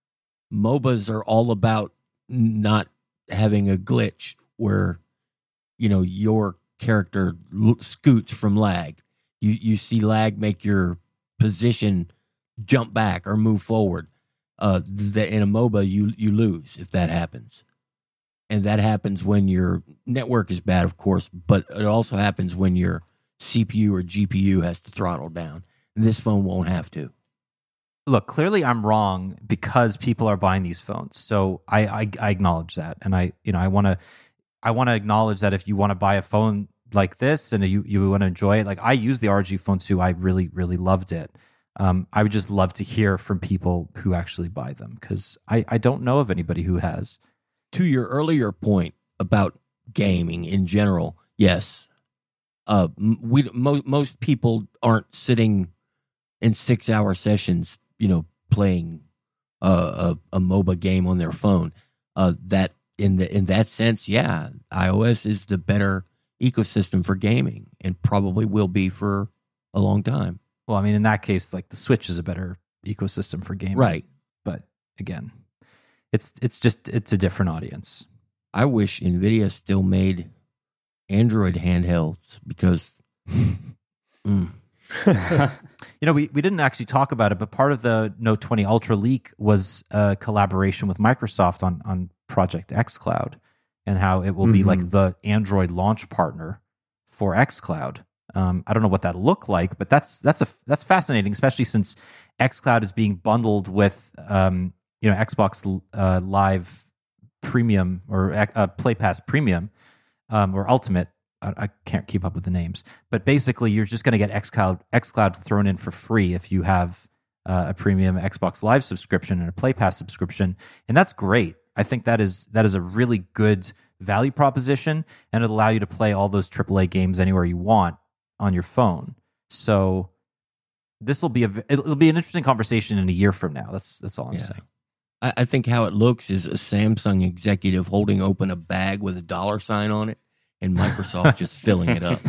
MOBAs are all about not having a glitch where, you know, your character l- scoots from lag. You you see lag make your position jump back or move forward. Uh, the, in a MOBA, you you lose if that happens, and that happens when your network is bad, of course. But it also happens when your C P U or G P U has to throttle down. This phone won't have to. Look, clearly I'm wrong because people are buying these phones. So I, I, I acknowledge that. And I, you know, I want to, I want to acknowledge that if you want to buy a phone like this and you, you want to enjoy it, like I use the R G Phone two. I really, really loved it. Um, I would just love to hear from people who actually buy them, because I, I don't know of anybody who has. To your earlier point about gaming in general, yes, uh, we mo- most people aren't sitting in six-hour sessions, you know, playing uh, a a MOBA game on their phone. Uh, that in the in that sense, yeah, iOS is the better ecosystem for gaming, and probably will be for a long time. Well, I mean, in that case, like the Switch is a better ecosystem for gaming, Right? But again, it's it's just it's a different audience. I wish NVIDIA still made Android handhelds because, mm. You know, we, we didn't actually talk about it, but part of the Note twenty Ultra leak was a collaboration with Microsoft on on Project xCloud, and how it will be Mm-hmm. like the Android launch partner for xCloud. Um, I don't know what that look like, but that's that's a that's fascinating, especially since xCloud is being bundled with um, you know Xbox uh, Live Premium or uh, Play Pass Premium um, or Ultimate. I, I can't keep up with the names, but basically, you're just going to get xCloud xCloud thrown in for free if you have uh, a premium Xbox Live subscription and a Play Pass subscription, and that's great. I think that is that is a really good value proposition, and it'll allow you to play all those triple A games anywhere you want on your phone. So this will be a it'll be an interesting conversation in a year from now. That's that's all I'm Yeah. saying. I, I think how it looks is a Samsung executive holding open a bag with a dollar sign on it, and Microsoft just filling it up.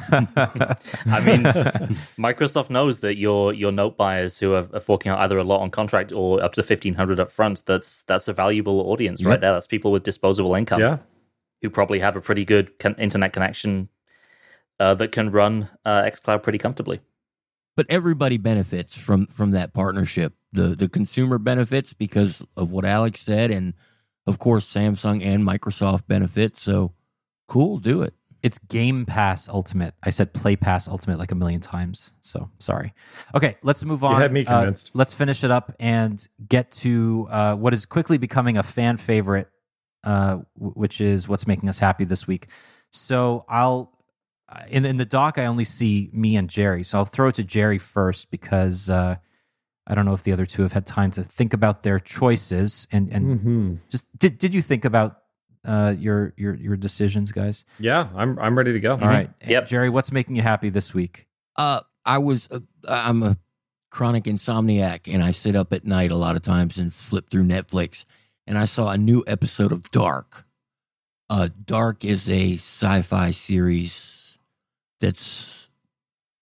I mean, Microsoft knows that your your note buyers who are, are forking out either a lot on contract or up to fifteen hundred up front, that's that's a valuable audience Yep. right there. That's people with disposable income yeah. who probably have a pretty good con- internet connection uh, that can run uh, xCloud pretty comfortably. But everybody benefits from from that partnership. The the consumer benefits because of what Alex said, and of course Samsung and Microsoft benefit. So cool, do it. It's Game Pass Ultimate. I said Play Pass Ultimate like a million times. So sorry. Okay, let's move on. had me Uh, convinced. let's finish it up and get to uh, what is quickly becoming a fan favorite, uh, w- which is what's making us happy this week. So I'll in in the doc I only see me and Jerry. So I'll throw it to Jerry first because uh, I don't know if the other two have had time to think about their choices. And and Mm-hmm. just did did you think about uh, your your your decisions, guys? Yeah, I'm I'm ready to go. All right. Yep. Jerry, what's making you happy this week? Uh, I was uh, I'm a chronic insomniac, and I sit up at night a lot of times and flip through Netflix, and I saw a new episode of Dark. Uh, Dark is a sci-fi series that's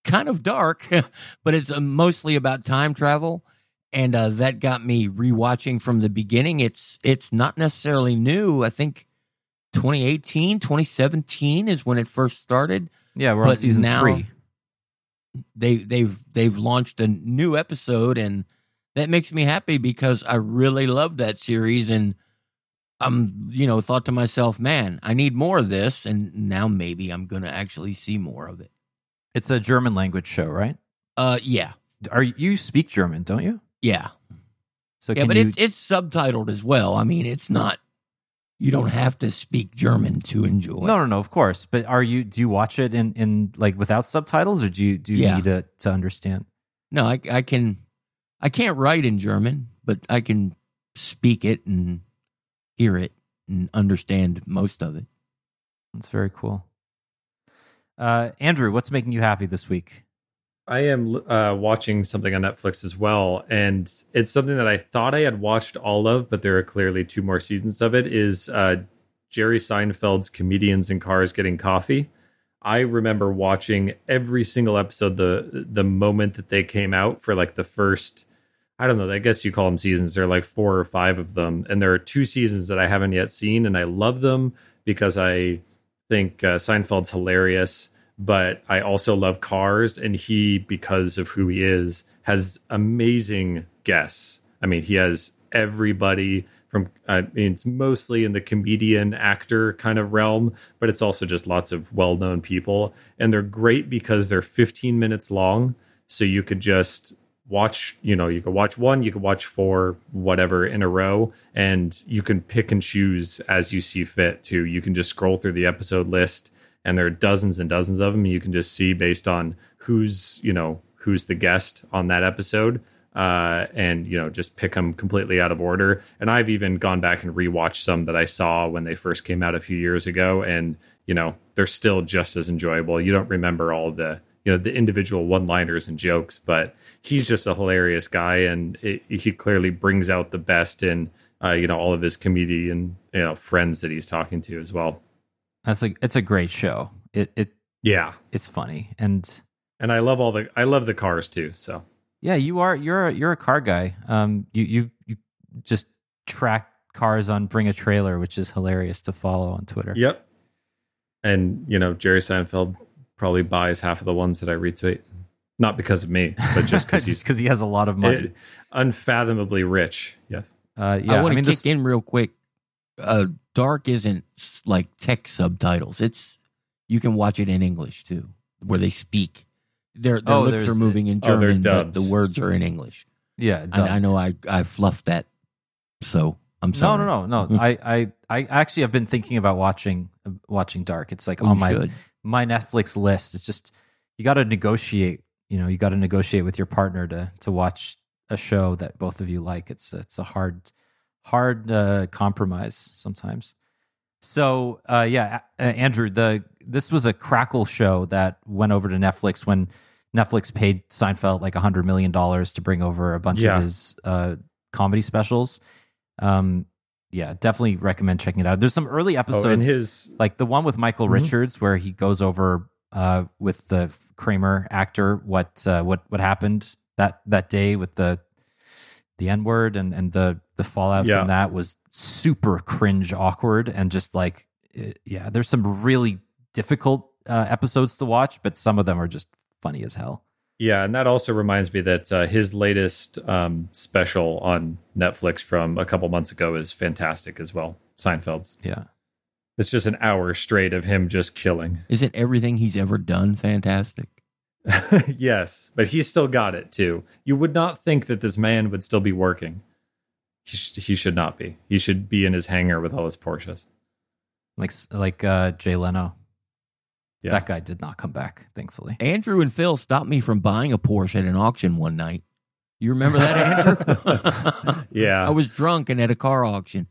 kind of dark, but it's uh, mostly about time travel. And uh, that got me rewatching from the beginning. It's it's not necessarily new. I think twenty eighteen, twenty seventeen is when it first started. Yeah, we're on But season now- three. They they've they've launched a new episode, and that makes me happy because I really love that series, and I'm you know thought to myself, man, I need more of this, and now maybe I'm gonna actually see more of it. It's a German language show, right? Uh, yeah, Are you speak German, don't you? yeah, So yeah, can but you, it's it's subtitled as well. I mean, it's not. You don't have to speak German to enjoy. no, no, no, of course. But are you? Do you watch it in, in like without subtitles, or do you do you Yeah. need it to understand? No, I I can. I can't write in German, but I can speak it and hear it and understand most of it. That's very cool. Uh, Andrew, what's making you happy this week? I am uh, watching something on Netflix as well, and it's something that I thought I had watched all of, but there are clearly two more seasons of it. Is uh, Jerry Seinfeld's Comedians in Cars Getting Coffee. I remember watching every single episode the the moment that they came out for like the first, I don't know, I guess you call them seasons. There are like four or five of them, and there are two seasons that I haven't yet seen, and I love them because I think uh, Seinfeld's hilarious. But I also love Cars, and he, because of who he is, has amazing guests. I mean, he has everybody from, I mean, it's mostly in the comedian actor kind of realm, but it's also just lots of well-known people. And they're great because they're fifteen minutes long. So you could just watch, you know, you could watch one, you could watch four, whatever in a row, and you can pick and choose as you see fit too. You can just scroll through the episode list, and there are dozens and dozens of them. You can just see based on who's, you know, who's the guest on that episode, uh, and, you know, just pick them completely out of order. And I've even gone back and rewatched some that I saw when they first came out a few years ago. And, you know, they're still just as enjoyable. You don't remember all the, you know, the individual one-liners and jokes, but he's just a hilarious guy. And it, he clearly brings out the best in, uh, you know, all of his comedian, you know, friends that he's talking to as well. That's a it's a great show. It it Yeah. it's funny, and And I love all the I love the cars too. So yeah, you are you're a, you're a car guy. Um, you you you just track cars on Bring a Trailer, which is hilarious to follow on Twitter. yep. And you know, Jerry Seinfeld probably buys half of the ones that I retweet, not because of me, but just because he's because he has a lot of money. it- unfathomably rich. Yes. Uh, yeah, I want to mean, kick this, in real quick. Uh, Dark isn't s- like tech subtitles. It's you can watch it in English too, where they speak. Their their Oh, lips there's- are moving in oh, they're German, but the dubs. words are in English. yeah, I, I know I I fluffed that, so I'm No, sorry. no, no, no. I, I, I actually have been thinking about watching watching Dark. It's like Oh, on you my should. my Netflix list. It's just you got to negotiate. You know, you got to negotiate with your partner to to watch a show that both of you like. It's it's a hard hard uh, compromise sometimes. So uh, yeah, uh, Andrew, the this was a Crackle show that went over to Netflix when Netflix paid Seinfeld like a hundred million dollars to bring over a bunch Yeah. of his uh, comedy specials. Um, yeah, definitely recommend checking it out. There's some early episodes, Oh, and his like the one with Michael Mhm. Richards, where he goes over uh, with the Kramer actor what uh, what what happened that that day with the the N word and and the the fallout Yeah. from that was super cringe, awkward, and just like uh, yeah, there's some really difficult uh, episodes to watch, but some of them are just funny as hell. Yeah, and that also reminds me that uh, his latest um, special on Netflix from a couple months ago is fantastic as well. Seinfeld's. Yeah. It's just an hour straight of him just killing. Isn't everything he's ever done fantastic? Yes, but he's still got it too. You would not think that this man would still be working. He, sh- he should not be. He should be in his hangar with all his Porsches. Like like uh, Jay Leno. Yeah. That guy did not come back, thankfully. Andrew and Phil stopped me from buying a Porsche at an auction one night. You remember that, Andrew? Yeah. I was drunk and at a car auction.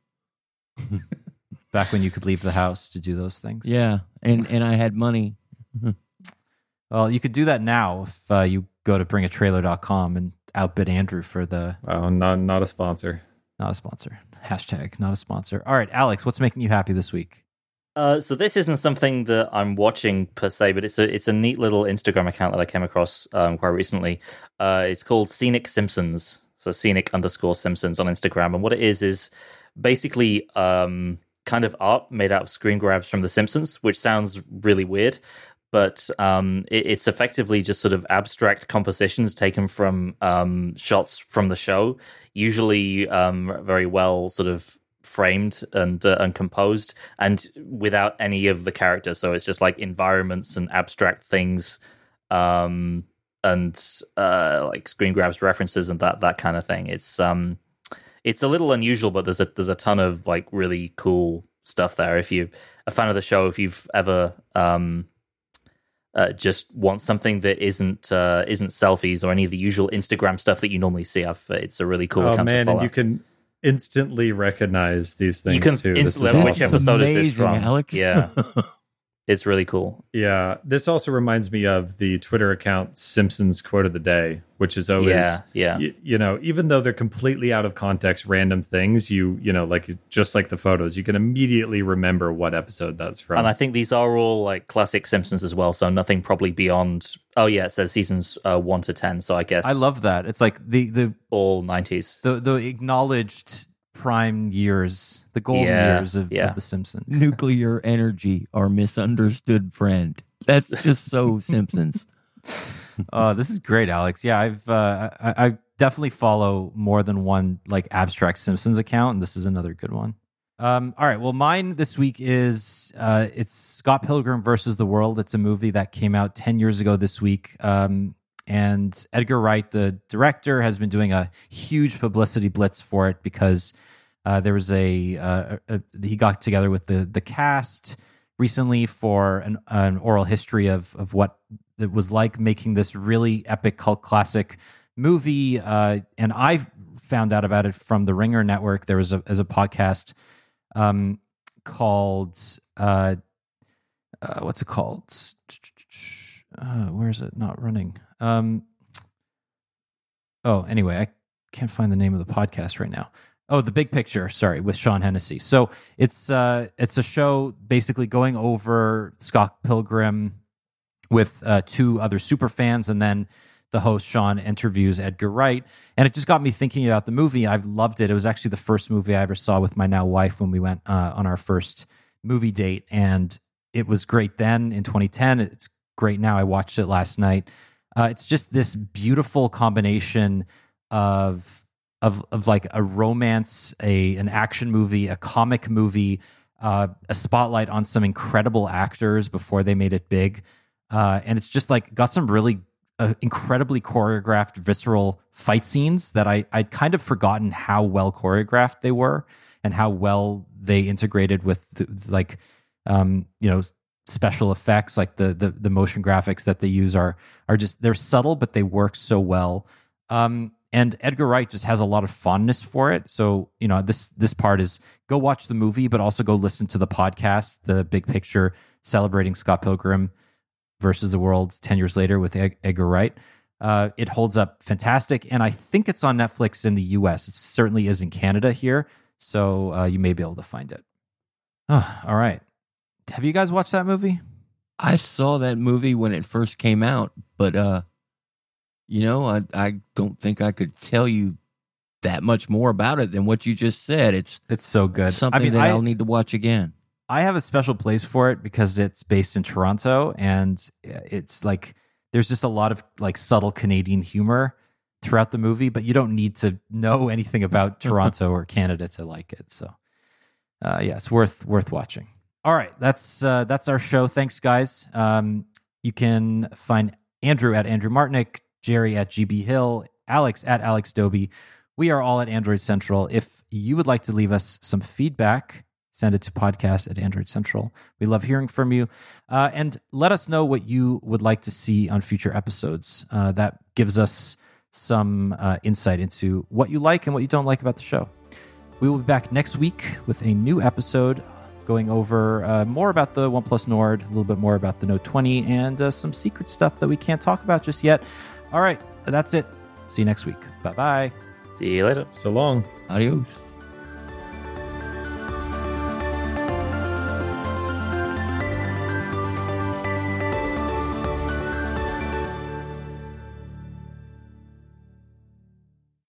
Back when you could leave the house to do those things. Yeah, and and I had money. Well, you could do that now if uh, you go to bring a trailer dot com and outbid Andrew for the Oh, not not a sponsor. not a sponsor. Hashtag not a sponsor. All right, Alex, what's making you happy this week? Uh, so this isn't something that I'm watching per se, but it's a it's a neat little Instagram account that I came across um, quite recently. Uh, it's called Scenic Simpsons, so scenic underscore Simpsons on Instagram, and what it is is basically um, kind of art made out of screen grabs from The Simpsons, which sounds really weird, but um, it, it's effectively just sort of abstract compositions taken from um, shots from the show, usually um, very well sort of framed and uh, and composed, and without any of the characters. So it's just like environments and abstract things, um, and uh, like screen grabs, references, and that that kind of thing. It's um, it's a little unusual, but there's a there's a ton of like really cool stuff there. If you're a fan of the show, if you've ever um, uh, just want something that isn't uh, isn't selfies or any of the usual Instagram stuff that you normally see, I've, it's a really cool oh account man, to follow. and you can instantly recognize these things You can too. instantly, This which is awesome. episode is this Amazing, from? Alex. Yeah, it's really cool. Yeah, this also reminds me of the Twitter account Simpsons Quote of the Day, which is always, Yeah, yeah. y- you know, even though they're completely out of context, random things, you, you know, like just like the photos, you can immediately remember what episode that's from. And I think these are all like classic Simpsons as well, so nothing probably beyond. Oh yeah, it says seasons uh, one to ten. So I guess I love that. It's like the the all nineties. the, the acknowledged prime years, the golden Yeah, years of, yeah. of The Simpsons. Nuclear energy, our misunderstood friend. That's just so Simpsons. Oh, this is great, Alex. Yeah, I've uh, I, I definitely follow more than one like abstract Simpsons account, and this is another good one. Um, all right, well, mine this week is uh, it's Scott Pilgrim versus the World. It's a movie that came out ten years ago this week, um, and Edgar Wright, the director, has been doing a huge publicity blitz for it because uh, there was a, uh, a, a he got together with the the cast recently for an, an oral history of of what it was like making this really epic cult classic movie. Uh, and I found out about it from the Ringer Network. There was a as a podcast um, called uh, uh, what's it called? Uh, where is it? Not running. Um, oh, anyway, I can't find the name of the podcast right now. Oh, The Big Picture, sorry, with Sean Hennessy. So it's uh, it's a show basically going over Scott Pilgrim with uh, two other super fans, and then the host, Sean, interviews Edgar Wright. And it just got me thinking about the movie. I loved it. It was actually the first movie I ever saw with my now wife when we went uh, on our first movie date. And it was great then in twenty ten. It's great now. I watched it last night. Uh, it's just this beautiful combination of of of like a romance, a an action movie, a comic movie, uh, a spotlight on some incredible actors before they made it big, uh, and it's just like got some really uh, incredibly choreographed, visceral fight scenes that I I'd kind of forgotten how well choreographed they were and how well they integrated with the, like um, you know. special effects, like the, the the motion graphics that they use are are just they're subtle, but they work so well. Um, and Edgar Wright just has a lot of fondness for it. So you know this this part is go watch the movie, but also go listen to the podcast, The Big Picture, celebrating Scott Pilgrim versus the World ten years later with Ed- Edgar Wright. Uh, it holds up fantastic, and I think it's on Netflix in the U S. It certainly is in Canada here, so uh, you may be able to find it. Oh, all right. Have you guys watched that movie? I saw that movie when it first came out, but uh, you know, I I don't think I could tell you that much more about it than what you just said. It's It's so good. something I mean, that I, I'll need to watch again. I have a special place for it because it's based in Toronto, and it's like there's just a lot of like subtle Canadian humor throughout the movie, but you don't need to know anything about Toronto or Canada to like it. So, uh, yeah, it's worth worth watching. All right, that's uh, that's our show. Thanks, guys. Um, you can find Andrew at Andrew Martinick, Jerry at G B Hill, Alex at Alex Doby. We are all at Android Central. If you would like to leave us some feedback, send it to podcast at Android Central. We love hearing from you. Uh, and let us know what you would like to see on future episodes. Uh, that gives us some uh, insight into what you like and what you don't like about the show. We will be back next week with a new episode going over uh, more about the OnePlus Nord, a little bit more about the Note twenty, and uh, some secret stuff that we can't talk about just yet. All right, that's it. See you next week. Bye-bye. See you later. So long. Adios.